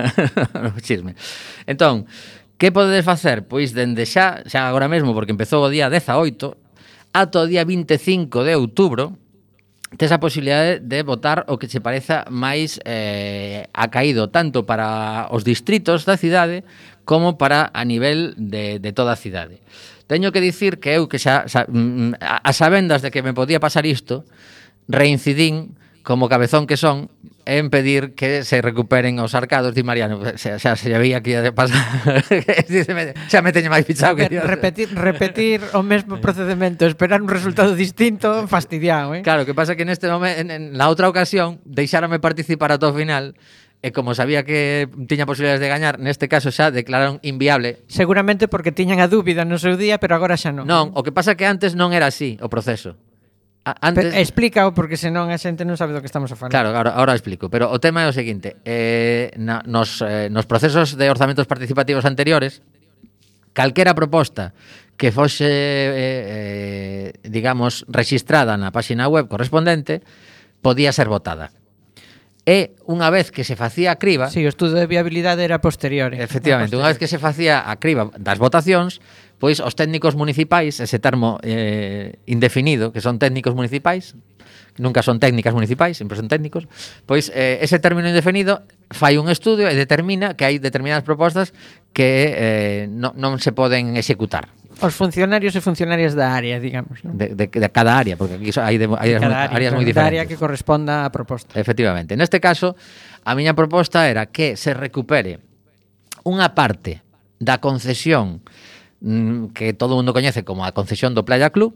Chisme. Entón, que podedes facer? Pois dende xa, xa agora mesmo, porque empezou o día dezaoito, ata o día vinte e cinco de outubro, tes a posibilidade de votar o que che pareza máis eh, acaído tanto para os distritos da cidade como para a nivel de, de toda a cidade. Teño que dicir que eu, que xa, xa a sabendas de que me podía pasar isto, reincidín como cabezón que son en pedir que se recuperen os arcados. Di Mariano, xa, xa se veía que ia de pasar. Xa me teño máis fichado que ver, repetir, repetir o mesmo procedimento, esperar un resultado distinto, fastidiado, eh? Claro, que pasa que neste momento, en, en la outra ocasión, deixárame participar ata o final. E como sabía que tiña posibilidades de gañar, neste caso xa declararon inviable. Seguramente porque tiñan a dúbida no seu día, pero agora xa non. Non, o que pasa que antes non era así o proceso. A, antes... Pero, explícao, porque senón a xente non sabe do que estamos a falar. Claro, agora, agora explico. Pero o tema é o seguinte. Eh, na, nos, eh, nos procesos de orzamentos participativos anteriores, calquera proposta que fose, eh, eh, digamos, registrada na páxina web correspondente, podía ser votada. E unha vez que se facía a criba... Sí, o estudo de viabilidade era posterior. Efectivamente, unha vez que se facía a criba das votacións, pois os técnicos municipais, ese termo eh, indefinido, que son técnicos municipais, nunca son técnicas municipais, sempre son técnicos, pois eh, ese término indefinido fai un estudio e determina que hai determinadas propostas que eh, no, non se poden executar. Os funcionarios e funcionarias da área, digamos, ¿no? De, de, de cada área, porque aquí hai, de, áreas, muy, área, áreas moi diferentes. Área que corresponda á proposta. Efectivamente. Neste caso, a miña proposta era que se recupere unha parte da concesión mmm, que todo o mundo coñece como a concesión do Playa Club,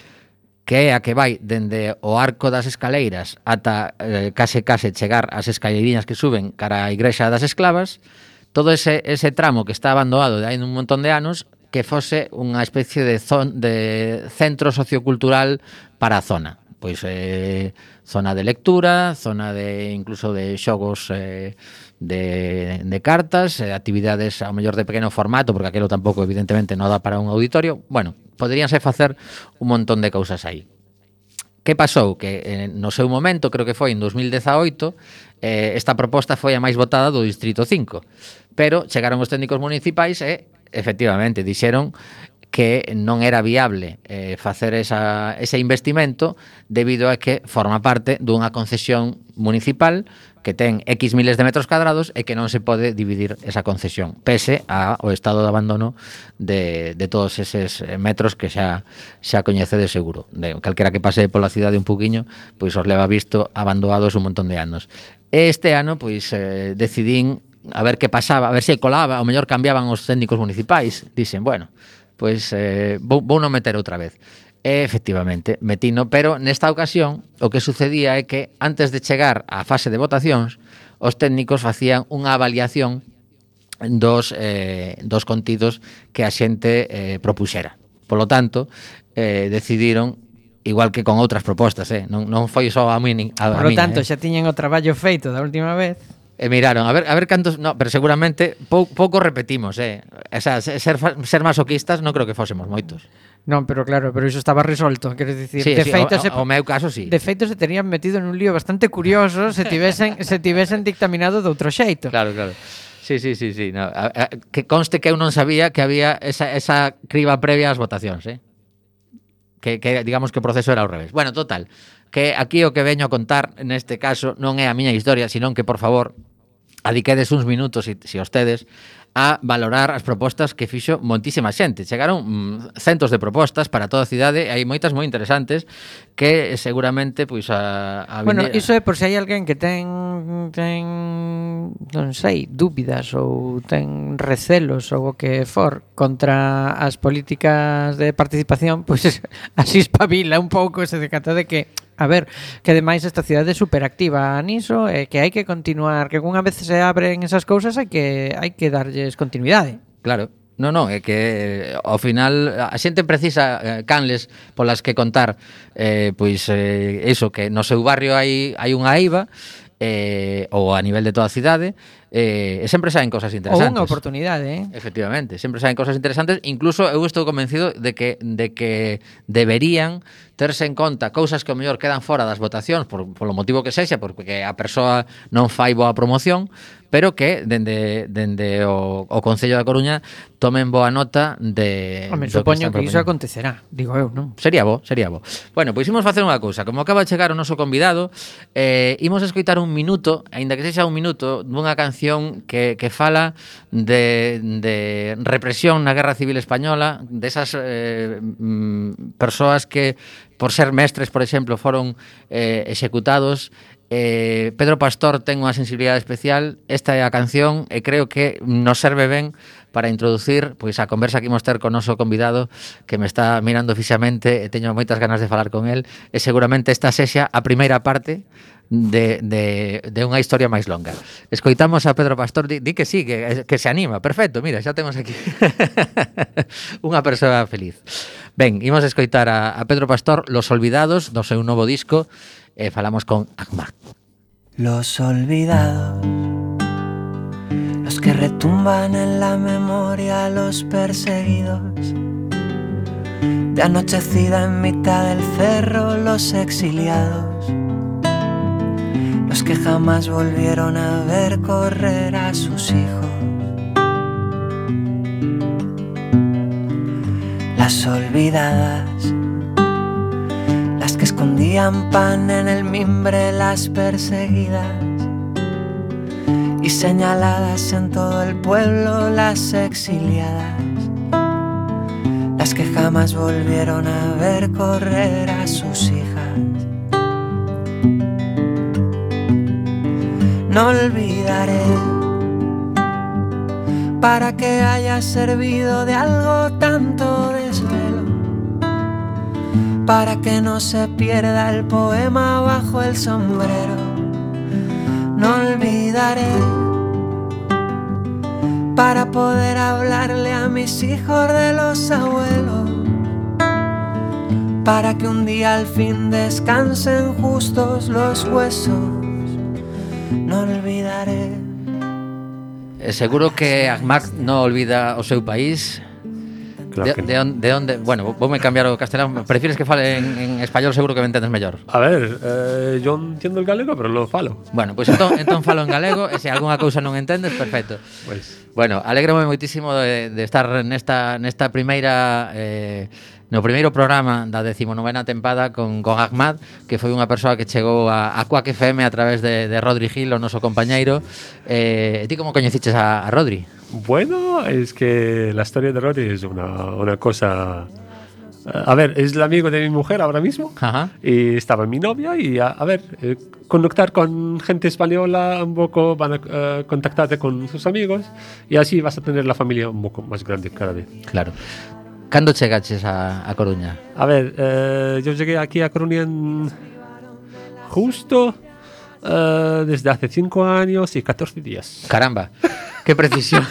que é a que vai dende o Arco das Escaleiras ata eh, case case chegar ás escaleriñas que suben cara á Igrexa das Esclavas. Todo ese, ese tramo que está abandonado de hai un montón de anos, que fose unha especie de, zon, de centro sociocultural para a zona. Pois eh, zona de lectura, zona de incluso de xogos eh, de, de cartas, eh, actividades ao mellor de pequeno formato, porque aquelo tampouco evidentemente non dá para un auditorio. Bueno, poderíanse facer un montón de cousas aí. Que pasou? Que eh, no seu momento, creo que foi en dos mil dezaoito, eh, esta proposta foi a máis votada do Distrito cinco. Pero chegaron os técnicos municipais e, efectivamente, dixeron que non era viable eh, facer esa, ese investimento debido a que forma parte dunha concesión municipal que ten X miles de metros cuadrados e que non se pode dividir esa concesión, pese ao estado de abandono de, de todos eses metros que xa xa coñecedes seguro. De calquera que pase pola cidade un poquinho, pois os leva visto abandonados un montón de anos. Este ano, pois, eh, decidín a ver que pasaba, a ver se colaba, ao mellor cambiaban os técnicos municipais. Dixen, bueno, pois eh, vou, vou non meter outra vez. E, efectivamente, metino, pero nesta ocasión o que sucedía é que antes de chegar á fase de votacións, os técnicos facían unha avaliación dos, eh, dos contidos que a xente eh, propuxera. Polo tanto, eh, decidiron, igual que con outras propostas, eh, non, non foi só a mí, a, Por lo a miña, tanto, eh. xa tiñen o traballo feito da última vez. E miraron, a ver, a ver cantos, no, pero seguramente pou, pouco repetimos, eh. O sea, ser ser masoquistas non creo que fósemos moitos. Non, pero claro, pero iso estaba resolto, quero dicir, Sí, de sí, feito o, se o, o meu caso sí. De feito se terían metido en un lío bastante curioso se tivesen se tivesen dictaminado de outro xeito. Claro, claro. Sí, sí, sí, sí, no, a, a, que conste que eu non sabía que había esa esa criba previa ás votacións, eh. Que, que digamos que o proceso era ao revés. Bueno, total, que aquí o que veño a contar neste caso non é a miña historia, senón que, por favor, adiquedes uns minutos, se si, si ustedes, a valorar as propostas que fixo moitísima xente. Chegaron mm, centos de propostas para toda a cidade, hai moitas moi interesantes que seguramente pois a, a Bueno, vinde... iso é por se hai alguén que ten ten non sei, dúbidas ou ten recelos ou o que for contra as políticas de participación, pois pues, así espabila un pouco ese decata de que a ver, que ademais esta cidade é superactiva niso e que hai que continuar, que unha vez se abren esas cousas hai que hai que darlles continuidade. Claro. Non, non, é que ao final a xente precisa eh, canles polas que contar, eh, pois eh, iso, que no seu barrio hai hai unha eiva eh, ou a nivel de toda a cidade, eh, e sempre saen cosas interesantes. Ou unha oportunidade, eh? Efectivamente, sempre saen cosas interesantes. Incluso eu estou convencido de que de que deberían terse en conta cousas que ao mellor quedan fora das votacións por, polo motivo que sexa, porque a persoa non fai boa promoción, pero que dende, dende o, o Concello da Coruña tomen boa nota de... Home, do supoño que, que iso acontecerá, digo eu, non? Sería bo, sería bo. Bueno, pois imos facer unha cousa. Como acaba de chegar o noso convidado, eh, imos escoitar un minuto, aínda que sexa un minuto, dunha canción que, que fala de, de represión na Guerra Civil Española, desas eh, mm, persoas que, por ser mestres, por exemplo, foron eh, executados. Eh, Pedro Pastor ten unha sensibilidade especial. Esta é a canción e creo que nos serve ben para introducir pois a conversa que imos ter con o noso convidado, que me está mirando fixamente e teño moitas ganas de falar con el, e seguramente esta sexa a primeira parte de, de, de unha historia máis longa. Escoitamos a Pedro Pastor, di, di que sí, que, que se anima. Perfecto, mira, xa temos aquí unha persoa feliz. Ben, imos escoitar a, a Pedro Pastor, Los Olvidados, do seu novo disco. Eh, falamos con Ahmad. Los olvidados, los que retumban en la memoria, los perseguidos, de anochecida en mitad del cerro, los exiliados, los que jamás volvieron a ver correr a sus hijos. Las olvidadas, las que escondían pan en el mimbre, las perseguidas y señaladas en todo el pueblo, las exiliadas, las que jamás volvieron a ver correr a sus hijas. No olvidaré, para que haya servido de algo tanto desvelo, para que no se pierda el poema bajo el sombrero. No olvidaré, para poder hablarle a mis hijos de los abuelos, para que un día al fin descansen justos los huesos. No olvidaré. Seguro que Ahmad non olvida o seu país. claro de, que de, on, de onde, bueno, vou me cambiar o castelán. Prefires que fale en, en español, seguro que me entendes mellor. A ver, eh, yo entiendo el galego, pero non falo. Bueno, pois pues entón, entón falo en galego e se algunha cousa non entendes, perfecto. Pues, Bueno, alégrame moitísimo de, de estar nesta nesta primeira eh, no primeiro programa da decimonovena tempada con, con Ahmad, que foi unha persoa que chegou a, a Quack F M a través de, de Rodri Gil, o noso compañeiro. Eh, ti como coñeciches a, a Rodri? bueno, es que la historia de Rodri es una, una cosa... A ver, es el amigo de mi mujer ahora mismo. Ajá. Y estaba mi novia y a, a ver, eh, conectar con gente española un poco, van a eh, contactarte con sus amigos y así vas a tener la familia un poco más grande cada vez. Claro. Cando chegaches a, a Coruña? A ver, eh, yo llegué aquí a Coruña en justo eh, desde hace cinco años y catorce días. Caramba, qué precisión.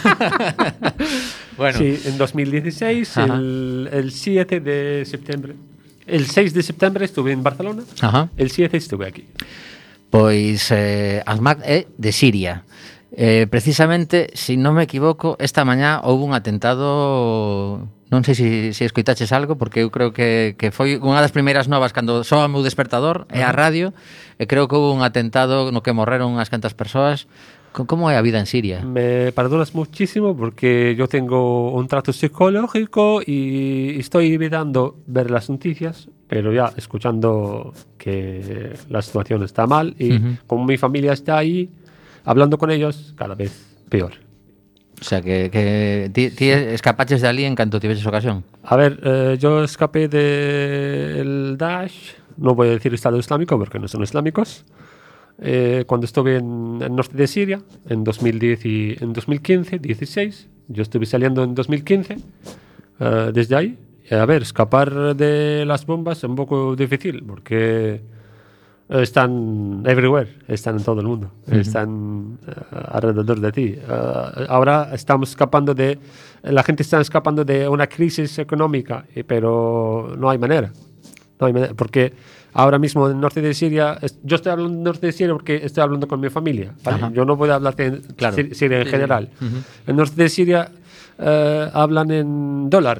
Bueno, Sí, en dos mil dieciséis, el, el siete de septiembre. El seis de septiembre estuve en Barcelona, ajá. el siete estuve aquí. Pois eh, Ahmad é de Siria. Eh, precisamente, se si non me equivoco, esta mañá houve un atentado, non sei se si, si escoitaches algo, porque eu creo que, que foi unha das primeiras novas cando soa o meu despertador, é a radio, e creo que houve un atentado no que morreron unhas cantas persoas. ¿Cómo es la vida en Siria? Me perdonas muchísimo porque yo tengo un trato psicológico y estoy evitando ver las noticias, pero ya escuchando que la situación está mal y uh-huh. como mi familia está ahí, hablando con ellos, cada vez peor. O sea, que, que ti, ti escapaches de allí en cuanto tuvieses ocasión. A ver, eh, yo escapé del Daesh, no voy a decir Estado Islámico porque no son islámicos. Eh, cuando estuve en el norte de Siria en dos mil diez y en dos mil quince, dieciséis, yo estuve saliendo en dos mil quince uh, desde ahí. A ver, escapar de las bombas es un poco difícil porque están everywhere, están en todo el mundo, uh-huh. están uh, alrededor de ti. Uh, ahora estamos escapando de, la gente está escapando de una crisis económica, pero no hay manera, no hay manera, porque ahora mismo en el norte de Siria, yo estoy hablando del norte de Siria porque estoy hablando con mi familia, ¿vale? Yo no voy a hablar de claro. Siria en general. Uh-huh. En el norte de Siria uh, hablan en dólar.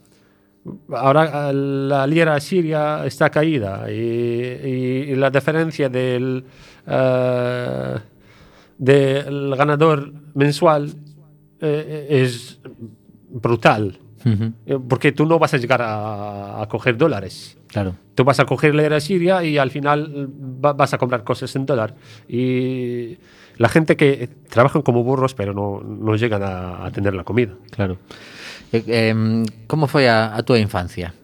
Ahora la lira siria está caída y, y, y la diferencia del, uh, del ganador mensual uh, es brutal. Uh-huh. Porque tú no vas a llegar a, a coger dólares. Claro. Tú vas a coger la lira siria y al final va, vas a comprar cosas en dólar. Y la gente que trabajan como burros pero no, no llegan a, a tener la comida. Claro. Eh, eh, ¿Cómo fue a, a tu infancia?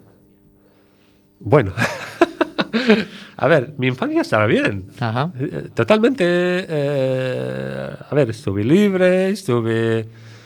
Bueno, a ver, mi infancia estaba bien. Ajá. Totalmente. Eh, a ver, estuve libre, estuve.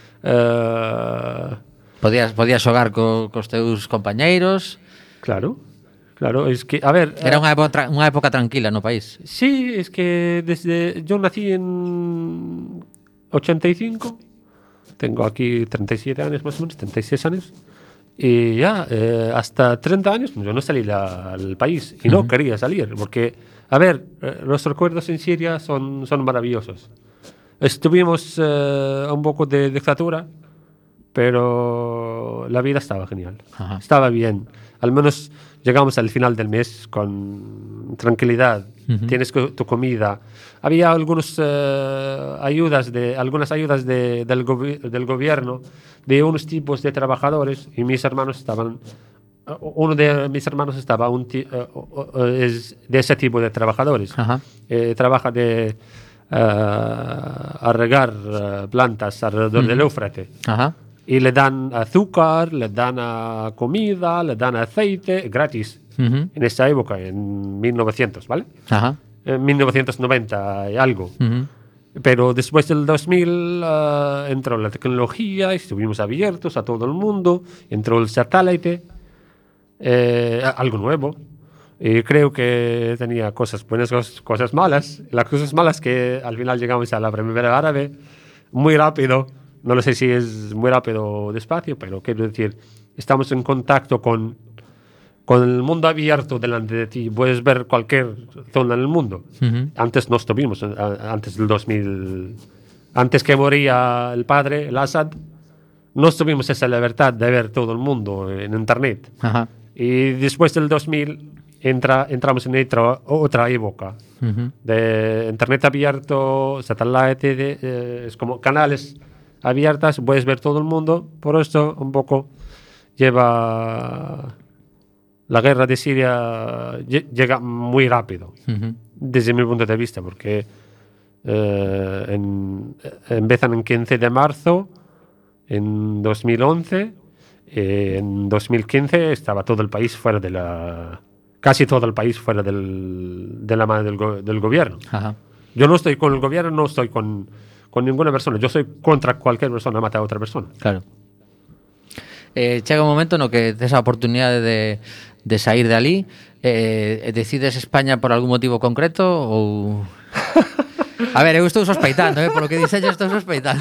Eh, podías podías xogar co, cos teus compañeiros. Claro, claro. Es que, a ver. Era unha época, unha época tranquila no país. Sí, es que desde. Yo nací en ochenta y cinco. Tengo aquí treinta y siete años más o menos, treinta y seis años. Y ya, eh, hasta treinta años yo no salí la, al país y no uh-huh. quería salir. Porque, a ver, eh, los recuerdos en Siria son, son maravillosos. Estuvimos eh, un poco de dictadura, pero la vida estaba genial. Uh-huh. Estaba bien. Al menos llegamos al final del mes con tranquilidad. Uh-huh. Tienes tu comida. Había algunos, uh, ayudas de, algunas ayudas de, del, gobi- del gobierno de unos tipos de trabajadores y mis hermanos estaban... Uh, uno de mis hermanos estaba un ti- uh, uh, uh, es de ese tipo de trabajadores. Uh-huh. Eh, trabaja de uh, a regar uh, plantas alrededor uh-huh. del Éufrates. Uh-huh. Y le dan azúcar, le dan uh, comida, le dan aceite gratis. Uh-huh. En esa época, en mil novecientos, ¿vale? Ajá. En mil novecientos noventa y algo. Uh-huh. Pero después del dos mil uh, entró la tecnología, estuvimos abiertos a todo el mundo, entró el satélite, eh, algo nuevo. Y creo que tenía cosas buenas, cosas malas. Las cosas malas que al final llegamos a la primavera árabe muy rápido. No lo sé si es muy rápido o despacio, pero quiero decir, estamos en contacto con, con el mundo abierto delante de ti. Puedes ver cualquier zona en el mundo. Uh-huh. Antes no estuvimos, antes del dos mil, antes que moría el padre, el Assad, no tuvimos esa libertad de ver todo el mundo en internet. Ajá. Y después del dos mil entra, entramos en otra, otra época uh-huh. de internet abierto, satélite, de, eh, es como canales abiertas, puedes ver todo el mundo. Por esto un poco lleva la guerra de Siria llega muy rápido uh-huh. desde mi punto de vista, porque eh, en, empiezan en quince de marzo en dos mil once. Eh, en dos mil quince estaba todo el país fuera de la... Casi todo el país fuera del, de la mano del, go, del gobierno. Ajá. Yo no estoy con el gobierno, no estoy con, con ninguna persona. Yo soy contra cualquier persona que mate a otra persona. Claro. Eh, chega un momento no que tes a oportunidade de, de sair de ali. Eh, decides España por algún motivo concreto ou... A ver, eu estou sospeitando, eh, por lo que dices, yo estou sospeitando.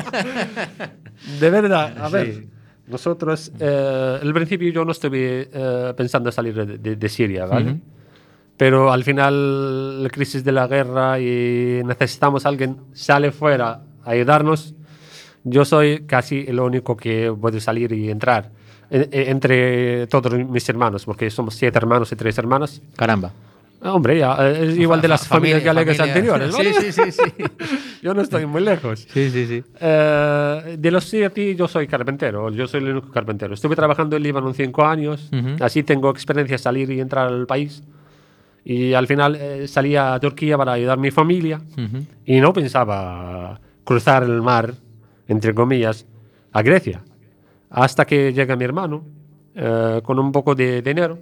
De verdad, a ver... Sí. Nosotros, eh, al principio yo no estuve eh, pensando en salir de, de, de Siria, ¿vale? Uh-huh. Pero al final la crisis de la guerra y necesitamos a alguien sale fuera a ayudarnos. Yo soy casi el único que puede salir y entrar en, en, entre todos mis hermanos, porque somos siete hermanos y tres hermanas. Caramba. Hombre, ya, es igual de las familia, familias galegas familia. anteriores, ¿vale? Sí, sí, sí, sí. Yo no estoy muy lejos. Sí, sí, sí. Uh, de los siete, yo soy carpintero. Yo soy el único carpintero. Estuve trabajando en Líbano cinco años. Uh-huh. Así tengo experiencia salir y entrar al país. Y al final eh, salí a Turquía para ayudar a mi familia. Uh-huh. Y no pensaba cruzar el mar, entre comillas, a Grecia. Hasta que llega mi hermano uh, con un poco de dinero.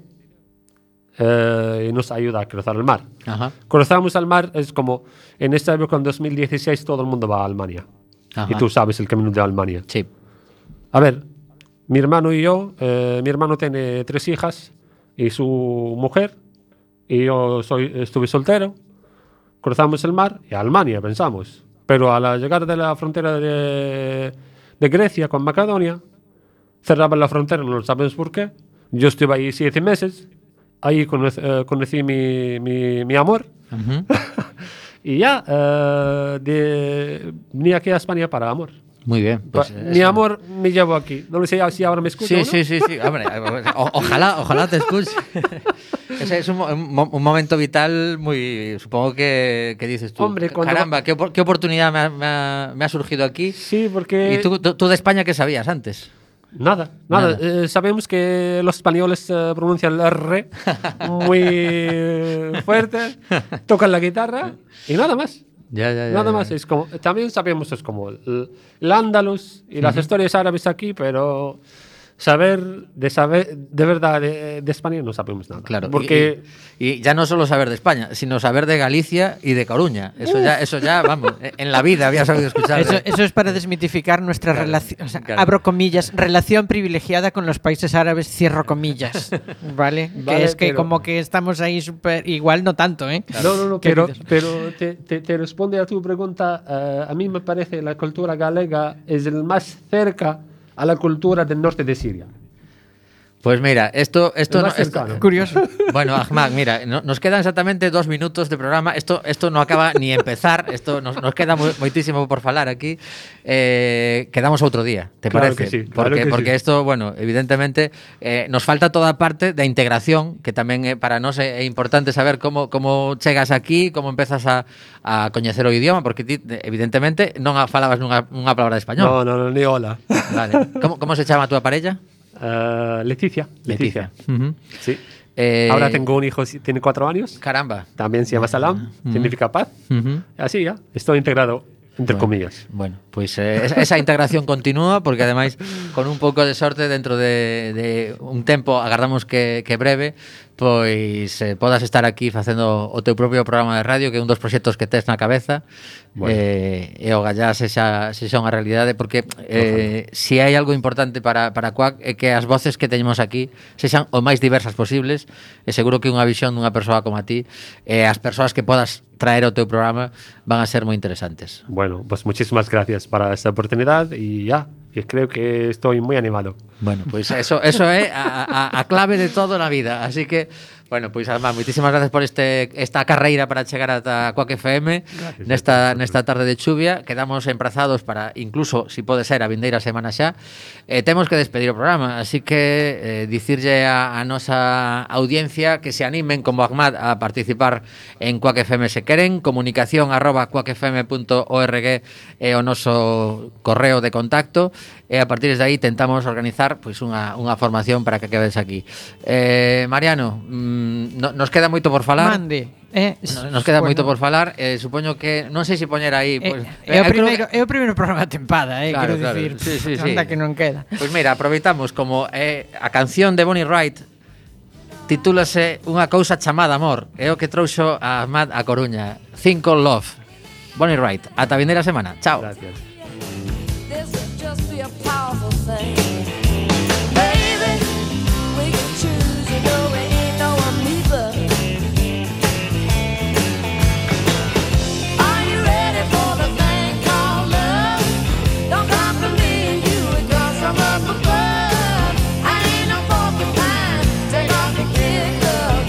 Uh, y nos ayuda a cruzar el mar. Ajá. Cruzamos el mar, es como en esta época, en dos mil dieciséis, todo el mundo va a Alemania. Ajá. Y tú sabes el camino de Alemania. Sí. A ver, mi hermano y yo, eh, mi hermano tiene tres hijas y su mujer, y yo soy, estuve soltero. Cruzamos el mar y a Alemania pensamos. Pero al llegar de la frontera de, de Grecia con Macedonia, cerraban la frontera, no sabemos por qué. Yo estuve ahí siete meses. Ahí conocí, uh, conocí mi, mi, mi amor. Uh-huh. Y ya, uh, de, vine aquí a España para amor. Muy bien. Pues, pa, mi amor me llevo aquí. No sé si ahora me escucho. Sí, ¿no? sí, sí, sí. Hombre, o, ojalá, ojalá te escuche. Ese es un, un, un momento vital muy... Supongo que, que dices tú. Hombre, cuando... Caramba, ¿qué, qué oportunidad me ha, me, ha, me ha surgido aquí? Sí, porque... ¿Y tú, tú, tú de España qué sabías antes? Nada, nada. nada. Eh, sabemos que los españoles eh, pronuncian la R muy fuerte, tocan la guitarra y nada más. Ya, ya, ya, nada ya, más. ya. Es como, también sabemos es como el, el Andalus y las uh-huh. historias árabes aquí, pero saber de saber de verdad de, de España no sabemos nada. Claro, porque y, y, y ya no solo saber de España, sino saber de Galicia y de Coruña. Eso ya, eso ya, vamos, en la vida había sabido escuchar. Eso, eso es para desmitificar nuestra claro, relación, o sea, claro. abro comillas, relación privilegiada con los países árabes, cierro comillas, ¿vale? vale que es que pero, como que estamos ahí súper, igual no tanto, ¿eh? Claro. No, no, no, pero, pero te, te, te responde a tu pregunta, uh, a mí me parece la cultura galega es el más cerca a la cultura del norte de Siria. Pues mira, esto, esto, no, esto curioso. Bueno, Ahmad, mira, no, nos quedan exactamente dos minutos de programa. Esto, esto no acaba ni empezar. Esto nos, nos queda muy, muchísimo por falar aquí. Eh, quedamos otro día, ¿te claro parece? Que sí, porque claro que porque sí. esto, bueno, evidentemente eh, nos falta toda a parte da integración, que tamén é para nós é importante saber como como chegas aquí, como empezas a a coñecer o idioma, porque ti, evidentemente non falabas nunha, nunha palabra de español. No, no, no, ni hola. Vale. Como como se chama a túa parella? Uh, Leticia. Leticia. Leticia. Uh-huh. Sí. Eh, Ahora tengo un hijo, tiene cuatro años. Caramba. También se llama Salam, uh-huh. significa paz. Uh-huh. Así ya, estoy integrado, entre bueno, comillas. Bueno, pues eh, esa, esa integración continúa, porque ademais, con un pouco de sorte, dentro de, de un tempo, agardamos que, que breve, pois eh, podas estar aquí facendo o teu propio programa de radio, que é un dos proxectos que tes na cabeza. Bueno. Eh, e o gallá se xa, se xa unha realidade, porque eh, se si hai algo importante para, para Quack é que as voces que teñemos aquí sexan o máis diversas posibles, e seguro que unha visión dunha persoa como a ti e as persoas que podas traer ao teu programa van a ser moi interesantes. Bueno, pues muchísimas gracias para esta oportunidad y ya, y creo que estoy muy animado. Bueno, pues eso, eso é a, a, a clave de todo na vida, así que Bueno, pois además, moitísimas gracias por este esta carreira para chegar ata Quack F M nesta nesta tarde de chuvia. Quedamos emprazados para incluso, si pode ser, a vindeira semana xa. Eh, temos que despedir o programa, así que eh, dicirlle a, a nosa audiencia que se animen como Ahmad a participar en Quack F M se queren. Comunicación arroba quack f m punto org é o noso correo de contacto e a partir de aí tentamos organizar pois unha, unha formación para que quedes aquí. Eh, Mariano, mm, no, nos queda moito por falar. Mande. Eh, Nos, nos queda bueno, moito por falar. Eh, supoño que non sei se poñer aí, Eh, pois, é, o eu creo primeiro, que- é o primeiro programa da tempada, eh, Claro, quero claro. dicir. Sí, sí, sí. Anda que non queda. Pois mira, aproveitamos como é a canción de Bonnie Wright titúlase Unha cousa chamada amor. É o que trouxo a Ahmad a Coruña. Think on Love. Bonnie Wright. Ata a vindeira semana. Chao. Gracias. This would just be a powerful thing.